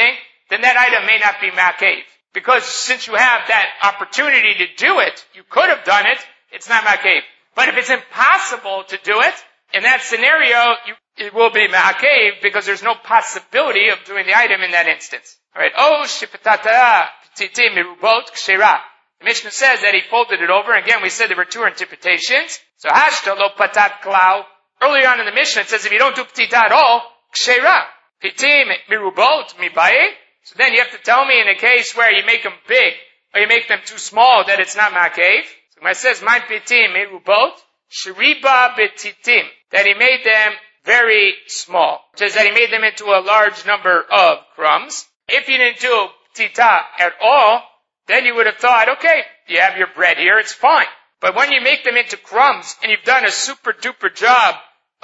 then that item may not be ma'akev. Because since you have that opportunity to do it, you could have done it, it's not ma'akev. But if it's impossible to do it, in that scenario, you, it will be ma'akev because there's no possibility of doing the item in that instance. Alright, oh, shipatata ptitim mirubot kshera. The Mishnah says that he folded it over. Again, we said there were two interpretations. So hashta lo patat klau. Earlier on in the Mishnah, it says if you don't do ptita at all, kshera. Ptitim mirubot mibaye. So then you have to tell me in a case where you make them big, or you make them too small, that it's not ma'akev. So when it says, mein pitim mirubot, sheriba betitim, that he made them very small. It says that he made them into a large number of crumbs. If you didn't do ptita at all, then you would have thought, okay, you have your bread here, it's fine. But when you make them into crumbs, and you've done a super duper job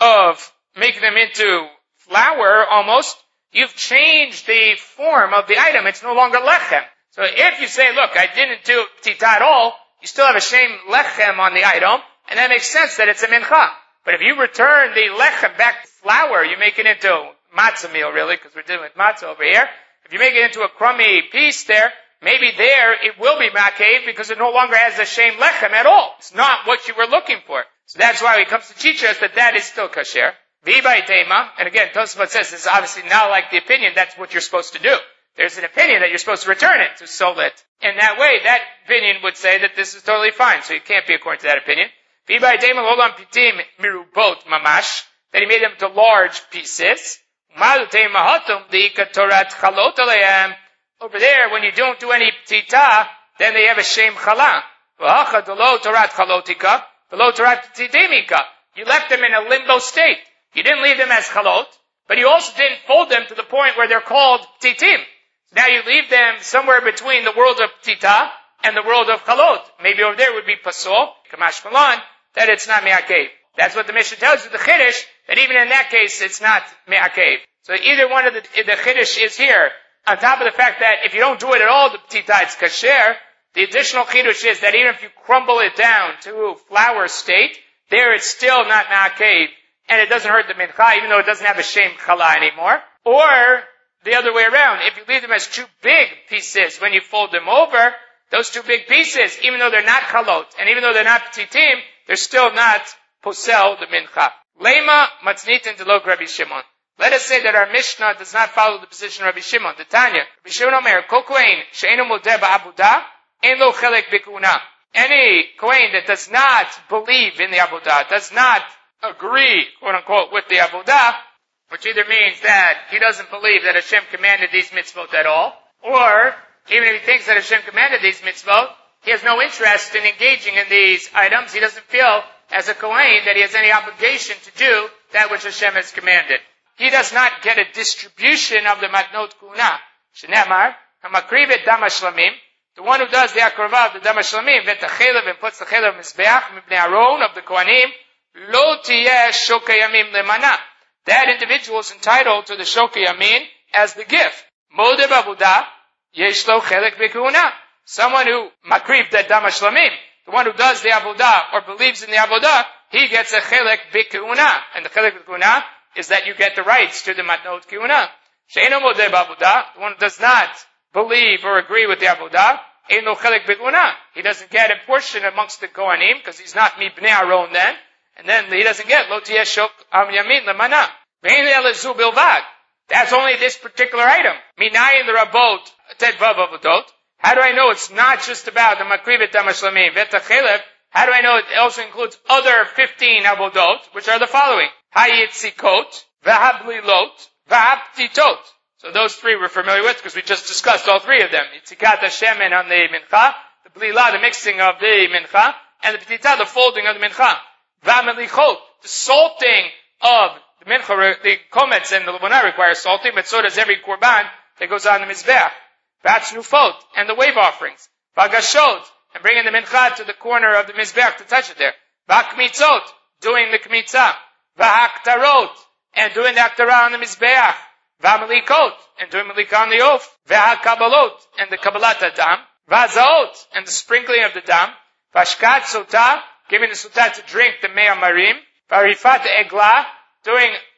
of making them into flour almost, you've changed the form of the item. It's no longer lechem. So if you say, look, I didn't do ptita at all, you still have a shame lechem on the item, and that makes sense that it's a mincha. But if you return the lechem back to flour, you make it into matzah meal, really, because we're dealing with matzah over here. If you make it into a crummy piece there, maybe there it will be ma'akev because it no longer has a shame lechem at all. It's not what you were looking for. So that's why he comes to teach us that that is still kasher. V'bai tema, and again, Tosafot says this is obviously not like the opinion, that's what you're supposed to do. There's an opinion that you're supposed to return it to Solet. In that way, that opinion would say that this is totally fine, so you can't be according to that opinion. V'bai tema lolam pitim mirubot mamash, that he made them into large pieces. Malu tema hatum diika torat chalot aleim. Over there, when you don't do any ptita, then they have a shame chala. V'hacha delo torat chalotika, delo torat ptitimika. You left them in a limbo state. You didn't leave them as chalot, but you also didn't fold them to the point where they're called ptitim. Now you leave them somewhere between the world of ptita and the world of chalot. Maybe over there would be pasol, kamash malan, that it's not me'akev. That's what the Mishnah tells you, the chiddush, that even in that case it's not me'akev. So either one of the, the chiddush is here, on top of the fact that if you don't do it at all, the ptita, it's kasher. The additional chiddush is that even if you crumble it down to flour state, there it's still not me'akev. And it doesn't hurt the mincha, even though it doesn't have a shame chala anymore. Or, the other way around, if you leave them as two big pieces, when you fold them over, those two big pieces, even though they're not chalot, and even though they're not ptitim, they're still not posel the mincha. Lema matznitin delok Rabbi Shimon. Let us say that our Mishnah does not follow the position of Rabbi Shimon. The Tanya, Rabbi Shimon Omer, kol kohen she'enu modeh ba'abudah, en lo chelek b'kuna. Any kohen that does not believe in the abudah, does not agree, quote unquote, with the avodah, which either means that he doesn't believe that Hashem commanded these mitzvot at all, or even if he thinks that Hashem commanded these mitzvot, he has no interest in engaging in these items. He doesn't feel, as a Kohen, that he has any obligation to do that which Hashem has commanded. He does not get a distribution of the matnot kuna. Shenemar, hamakriv et dam hashlamim, the one who does the akravah of the dam hashlamim, vet hachelav and puts the chelav mizbeach, mibnei Aaron of the Kohanim, Lo tiyeh shokei yamim lemana. That individual is entitled to the shokei yamin as the gift. Modeh b'abudah yesh lo chelek b'kehuna. Someone who makriv that dam hashlamim, the one who does the abudah or believes in the abudah, he gets a chelek b'kehuna. And the chelek b'kehuna is that you get the rights to the matnot kehuna. She'eno modeh b'abudah, the one who does not believe or agree with the abudah, ein lo chelek b'kehuna. He doesn't get a portion amongst the Kohanim because he's not mibnei Aaron then. And then he doesn't get lo tiyeh shok am yamin lemana. Ve'en elezu bilvad. That's only this particular item. Minayin the rabot ted vav avodot. How do I know it's not just about the makriv dam hashlamim vetachelev? How do I know it also includes other fifteen avodot, which are the following: hayitzikot, v'hablilot, v'haptitot. So those three we're familiar with because we just discussed all three of them. Yitzikat hashemen on the mincha, the blila, the mixing of the mincha, and the ptita, the folding of the mincha. V'amelichot, the salting of the mincha, the komets and the levana require salting, but so does every korban that goes on the mizbeach. V'atznufot, and the wave offerings. V'agashot, and bringing the mincha to the corner of the mizbeach to touch it there. V'akmitzot, doing the kmitzah. V'haktarot, and doing the haktarah on the mizbeach. V'amelikot, and doing melika on the oath. V'hakabalot, and the kabbalat adam. V'azaot, and the sprinkling of the dam. V'ashkat sotah, giving the sotah to drink the mei amarim. V'arifat eglah, doing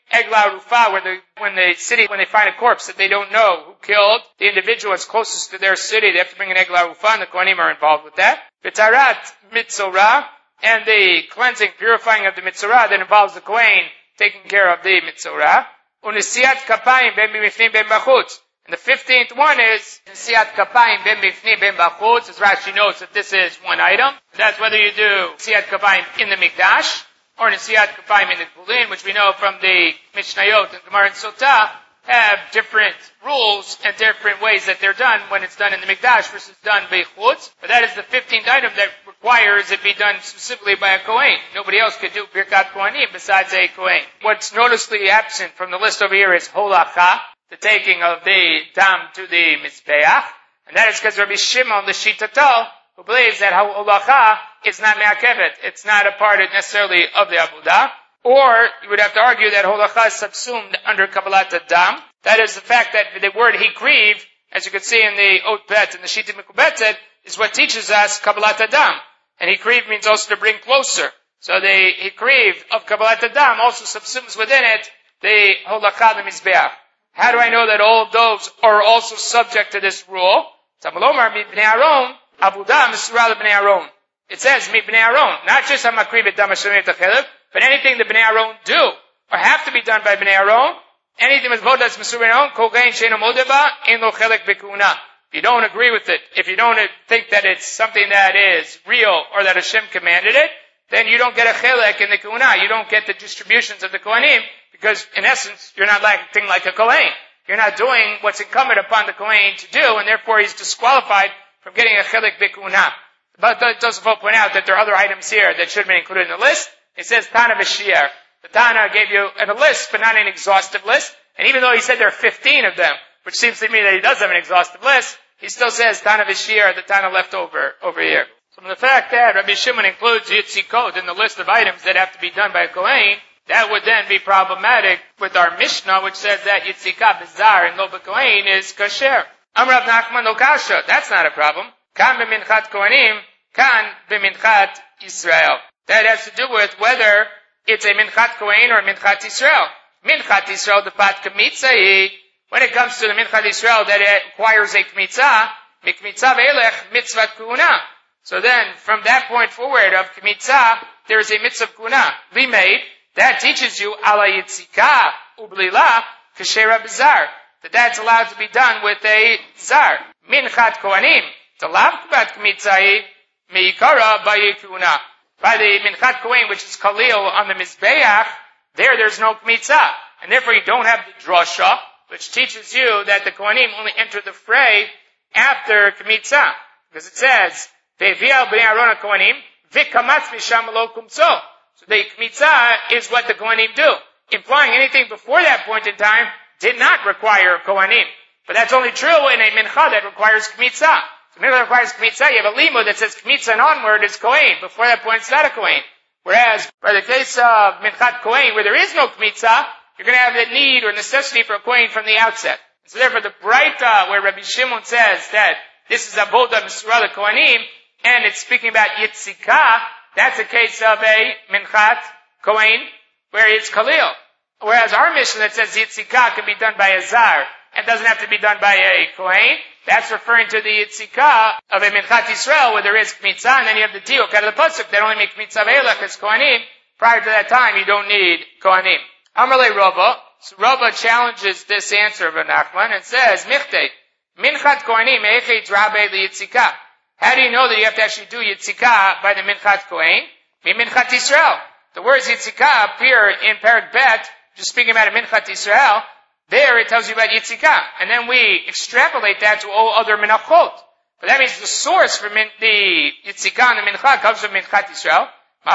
Egla Rufa, where the, when the city, when they find a corpse that they don't know who killed the individual that's closest to their city, they have to bring an Egla Rufa, and the Kohanim are involved with that. B'tarat Mitzorah, and the cleansing, purifying of the Mitzorah that involves the Kohen taking care of the Mitzorah. Unisiat Kapayim ben b'mifnim ben b'chutz. And the fifteenth one is Nisiyat Kapayim ben b'mifnim ben b'chutz, as Rashi notes that this is one item. That's whether you do Nisiyat Kapayim in the Mikdash, or Nisiyat Kapayim in the Kulin, which we know from the Mishnayot and Gemara and Sotah, have different rules and different ways that they're done when it's done in the Mikdash versus done b'chutz. But that is the fifteenth item that requires it be done specifically by a Kohen. Nobody else could do Birkat Kohanim besides a Kohen. What's noticeably absent from the list over here is Holacha, the taking of the dam to the Mizbeach. And that is because Rabbi Shimon, the Shitato, who believes that Holacha is not me'akevet. It's not a part necessarily of the Abudah. Or, you would have to argue that Holacha is subsumed under Kabbalat Dam. That is the fact that the word Hikriv, as you can see in the Ot Bet and the Shita Mikubetet, is what teaches us Kabbalat Dam. And Hikriv means also to bring closer. So the Hikriv of Kabbalat Dam also subsumes within it the Holacha the Mizbeach. How do I know that all of those are also subject to this rule? Tamalomar mi bnei Aaron, Abudah Misurah bnei Aaron. It says mi bnei Aaron, not just Hamakriv et Dam Hashem Techelev, but anything the bnei Aaron do, or have to be done by bnei Aaron, anything with vodas Misurah bnei Aaron, kol gein she'eino modeva, ein lo chelek b'kuhuna. If you don't agree with it, if you don't think that it's something that is real or that Hashem commanded it, then you don't get a chelek in the kuhuna. You don't get the distributions of the kohanim, because in essence, you're not acting like a kohen. You're not doing what's incumbent upon the kohen to do, and therefore he's disqualified from getting a chelek b'kuhuna. But Tosafot point out that there are other items here that should have been included in the list. It says Tana B'Shir. The Tana gave you a list, but not an exhaustive list. And even though he said there are fifteen of them, which seems to me that he does have an exhaustive list, he still says Tana B'Shir, the Tana left over, over here. So from the fact that Rabbi Shimon includes Yitzikot in the list of items that have to be done by a Kohen, that would then be problematic with our Mishnah, which says that Yitzikah Bizar and Lo B'Kohen is Kasher. Amrav Nachman Lo Kasha. That's not a problem. Kan b'minchat Kohanim, kan b'minchat Yisrael. That has to do with whether it's a minchat Kohen or a minchat Yisrael. Minchat Yisrael, the pat k'mitzah, when it comes to the minchat Yisrael that it requires a k'mitzah, mikmitzah ve'elech mitzvat kuhuna. So then, from that point forward of k'mitzah, there is a mitzvah kuhuna. Limeid, that teaches you ala yitzika ublila k'shera b'zar. That that's allowed to be done with a zar. Minchat Kohanim, the lav k'bat k'mitzah, me'ikara b'yikuna. By the minchat Kohen, which is kalil on the mizbeach, there, there's no k'mitzah. And therefore you don't have the drasha, which teaches you that the Kohanim only enter the fray after k'mitzah. Because it says, ve'vial b'nei Aaron Kohanim, v'kamatz misham lo kumtzo. So the k'mitzah is what the Kohanim do. Implying anything before that point in time did not require Kohanim. But that's only true in a mincha that requires k'mitzah. So mincha that requires k'mitzah, you have a limud that says k'mitzah and onward is Kohen. Before that point, it's not a Kohen. Whereas, by the case of minchat Kohen, where there is no k'mitzah, you're going to have the need or necessity for a Kohen from the outset. So therefore, the Braita, where Rabbi Shimon says that this is Avoda Misurah Kohanim, and it's speaking about Yitzikah, that's a case of a minchat Kohen, where it's Khalil. Whereas our mission that says Yitzikah can be done by a Zar, and doesn't have to be done by a Kohen, that's referring to the Yitzikah of a minchat Yisrael, where there is k'mitzah, and then you have the diuk out of the pasuk that only make k'mitzah ve'elech as Kohanim. Prior to that time, you don't need Kohanim. Amalei Rava. So Rava challenges this answer of Nachman and says, Michte, minchat Kohanim eichei drabe liyitzikah. How do you know that you have to actually do Yitzikah by the minchat Kohen? Mi minchat Yisrael. The words Yitzikah appear in Perek Bet, just speaking about a minchat Yisrael. There it tells you about Yitzikah. And then we extrapolate that to all other minachot. But that means the source for min- the Yitzikah and the mincha comes from minchat Yisrael.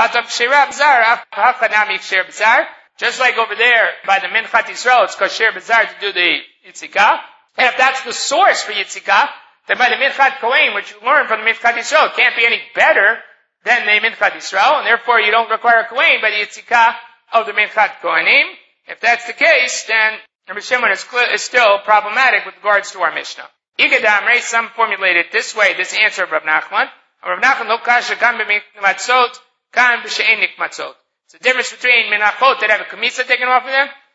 Just like over there, by the minchat Yisrael, it's kasher b'zar to do the Yitzikah. And if that's the source for Yitzikah, then by the minchat Kohen, which you learn from the minchat Yisrael, it can't be any better than the minchat Yisrael, and therefore you don't require a Kohen by the Yitzikah of the minchat Kohanim. If that's the case, then Rabbi Shimon is, clear, is still problematic with regards to our Mishnah. Igadamre, some formulate it this way, this answer of Rav Nachman. Rav Nachman, lo kasha kan b'matzot, kan b'she'en nikmatzot. It's the difference between minachot that have a k'mitzah taken off of them,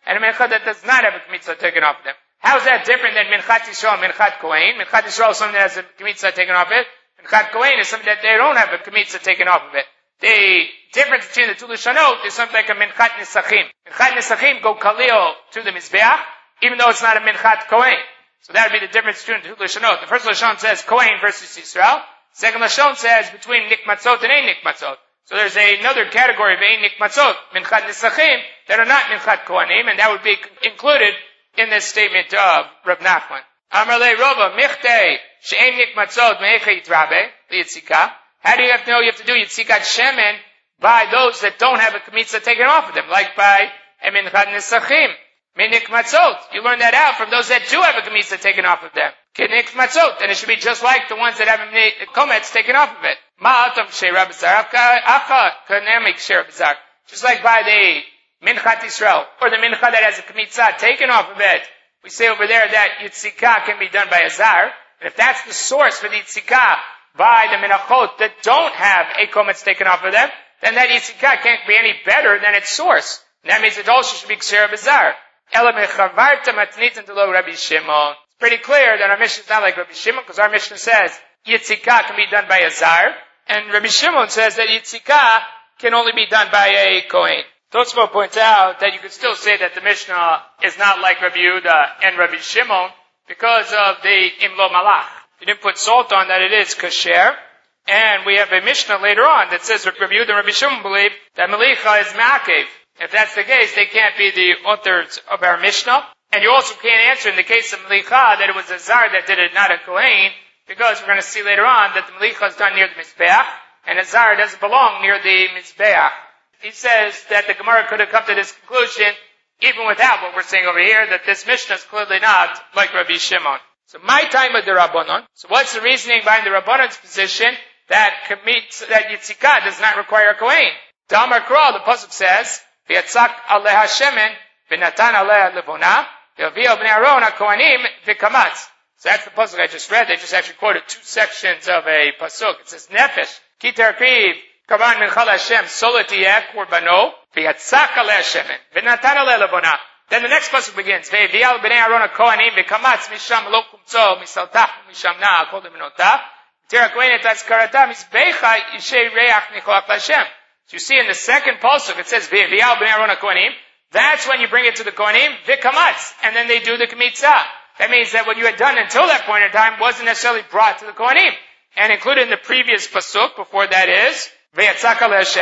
and a mincha that does not have a kmitza taken off of them. How is that different than minchat Yisrael and minchat Kohen? Minchat Yisrael is something that has a kmitza taken off of it. Minchat Kohen is something that they don't have a kmitza taken off of it. The difference between the two Lashanot is something like a minchat Nisachim. Minchat Nisachim go kalil to the Mizbeach, even though it's not a minchat Kohen. So that would be the difference between the two Lashanot. The first Lashon says Kohen versus Yisrael. Second Lashon says between Nikmatzot and Ein Nikmatzot. So there's a, another category of Ein Nikmatzot, minchat Nisachim, that are not minchat Kohanim, and that would be included in this statement of Rav Nachman. Amar le Rova, michte, she'ein nikmatzot me'echa yitrabe, liyitzika. How do you have to know you have to do yitzikat shemen by those that don't have a kmitza taken off of them, like by a minchat nisachim, minikmatzot. You learn that out from those that do have a kmitza taken off of them. Kinikmatzot, and it should be just like the ones that have a kometz taken off of it. Ma'atam she'ra b'zar, acha kanamik she'ra b'zar. Just like by the Minchat Yisrael, or the mincha that has a kmitza taken off of it. We say over there that yitzika can be done by a zar, and if that's the source for the yitzika by the minachot that don't have a kometz taken off of them, then that yitzika can't be any better than its source. And that means it also should be ksher b'zar. Ela mechavarta matnitin to lo Rabbi Shimon. It's pretty clear that our Mishnah is not like Rabbi Shimon, because our Mishnah says yitzika can be done by a zar, and Rabbi Shimon says that yitzika can only be done by a kohen. Tosfot points out that you could still say that the Mishnah is not like Rabbi Yehuda and Rabbi Shimon because of the imlo malach. You didn't put salt on that it is kasher. And we have a Mishnah later on that says that Rabbi Yehuda and Rabbi Shimon believe that malicha is ma'akev. If that's the case, they can't be the authors of our Mishnah. And you also can't answer in the case of malicha that it was a zar that did it, not a kohen, because we're going to see later on that the malicha is done near the mizbeach, and a zar doesn't belong near the mizbeach. He says that the Gemara could have come to this conclusion even without what we're saying over here, that this Mishnah is clearly not like Rabbi Shimon. So my time of the Rabbanon. So what's the reasoning behind the Rabbanon's position that commits, that Yitzika does not require a Kohen? Damar Kral, the Pasuk says, V'yatzak aleha shemen, v'natan aleha levona, v'yaviel b'nei Aaron ha-Kohanim v'kamatz. So that's the Pasuk I just read. They just actually quoted two sections of a Pasuk. It says, Nefesh, Kitar Kriv, Kavan minchal Hashem, solotiyeh korbano, v'yatzak aleh shemen, v'natan aleh levona. Then the next pasuk begins, ve'vial b'nei Aaron ha-Kohanim, v'kamatz misham lo kumtzo, misaltach misham na, kol deminotah, tira kohen et azkarata, mizbecha, yishei reach nichoach l'Hashem. So you see in the second pasuk, it says, ve'vial b'nei Aaron ha-Kohanim. That's when you bring it to the Kohanim, v'kamatz, and then they do the kmitzah. That means that what you had done until that point in time wasn't necessarily brought to the Kohanim. And included in the previous pasuk, before that is, Sounds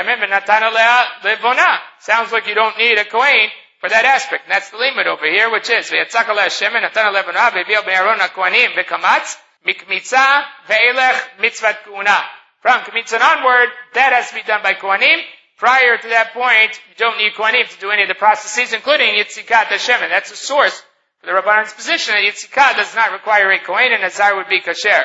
like you don't need a kohen for that aspect. And that's the limit over here, which is from Kmitza onward, that has to be done by Kohanim. Prior to that point, you don't need Kohanim to do any of the processes, including Yitzikat Hashem. That's the source for the Rabbanan's position that Yitzikat does not require a Kohen, and a Zar would be kasher.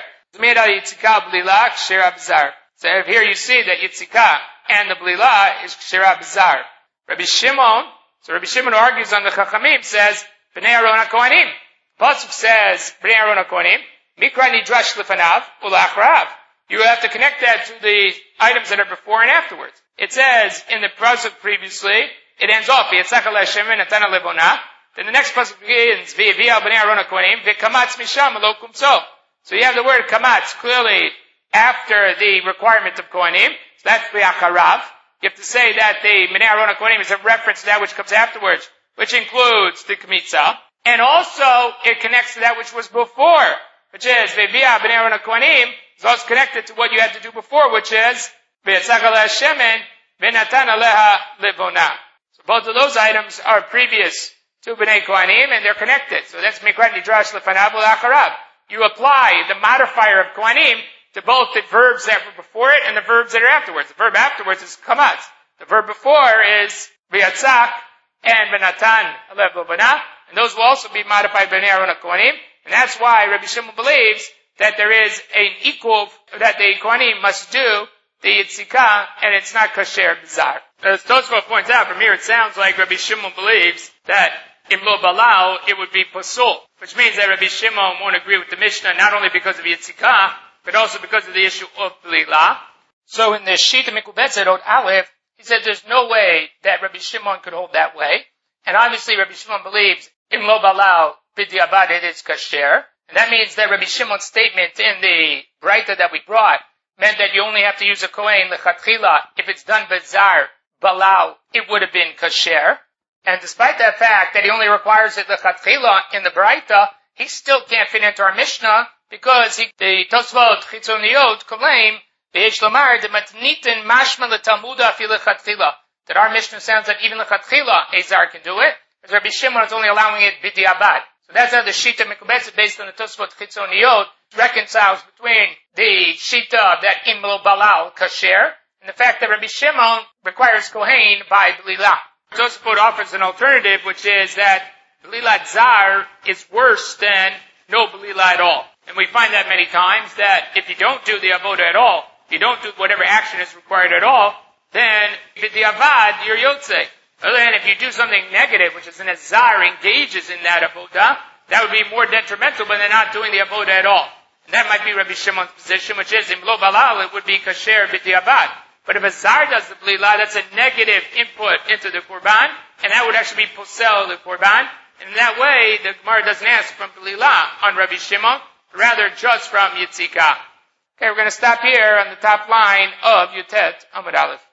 So if here you see that Yitzika and the Blila is Kshira B'zar. Rabbi Shimon, so Rabbi Shimon argues on the Chachamim, says, B'nei Aaron HaKohanim. Pasuk says, B'nei Aaron HaKohanim, Mikra Nidrash Lefanav, Ulachrav. You have to connect that to the items that are before and afterwards. It says, in the Pasuk previously, it ends off, Yitzaka L'Hashem Natana Levona. Then the next Pasuk begins, V'yivia B'nei Aaron HaKohanim, V'kamatz Misham Lo Kumso. So you have the word kamatz clearly after the requirement of Kohanim. So that's the Acharav. You have to say that the Bnei Aaron HaKohanim is a reference to that which comes afterwards, which includes the Kmitza. And also, it connects to that which was before, which is Ve'via Bnei Aaron HaKohanim is also connected to what you had to do before, which is Ve'etzak aleha shemen, Ve'natan aleha levona. So both of those items are previous to Bnei Kohanim, and they're connected. So that's Mikra Nidrash Lefanav L'Acharav. You apply the modifier of Kohanim to both the verbs that were before it and the verbs that are afterwards. The verb afterwards is kamatz. The verb before is v'yatzak and v'natan alev levona, and those will also be modified by Bnei Aaron HaKohanim. And that's why Rabbi Shimon believes that there is an equal, that the Kohanim must do the yitzika, and it's not kasher b'zar. As Tosfot points out, from here it sounds like Rabbi Shimon believes that in lo balal it would be pasul, which means that Rabbi Shimon won't agree with the Mishnah not only because of yitzika, but also because of the issue of Blila. So in the Shita Mikubetzet Od Aleph, he said there's no way that Rabbi Shimon could hold that way. And obviously Rabbi Shimon believes in lo balal b'diavad it is kasher. And that means that Rabbi Shimon's statement in the Braita that we brought meant that you only have to use a kohen lechatchila. If it's done b'zar balal, it would have been kasher. And despite that fact that he only requires it lechatchila in the Braita, he still can't fit into our Mishnah because he, the Tosfot Chitzoniot claim v'yesh lomar dematnitin mashma letalmuda afi lechatchila. That our Mishnah sounds like even lechatchila a zar can do it, because Rabbi Shimon is only allowing it b'diabad. So that's how the Shita Mikubetz, based on the Tosfot Chitzoniot, reconciles between the Shita that im lo balal kasher and the fact that Rabbi Shimon requires kohen by B'lila. Tosfot offers an alternative, which is that B'lilat zar is worse than no B'lila at all. And we find that many times that if you don't do the avoda at all, if you don't do whatever action is required at all, then b'diavad you're yotze. Other than if you do something negative, which is an azar engages in that avoda, that would be more detrimental, but they're not doing the avoda at all. And that might be Rabbi Shimon's position, which is, in lo balal, it would be kasher b'diavad. But if a zar does the blila, that's a negative input into the korban, and that would actually be posel the korban. And in that way, the Gemara doesn't ask from blila on Rabbi Shimon, rather just from Yitzika. Okay, we're going to stop here on the top line of Yutet Amud Aleph.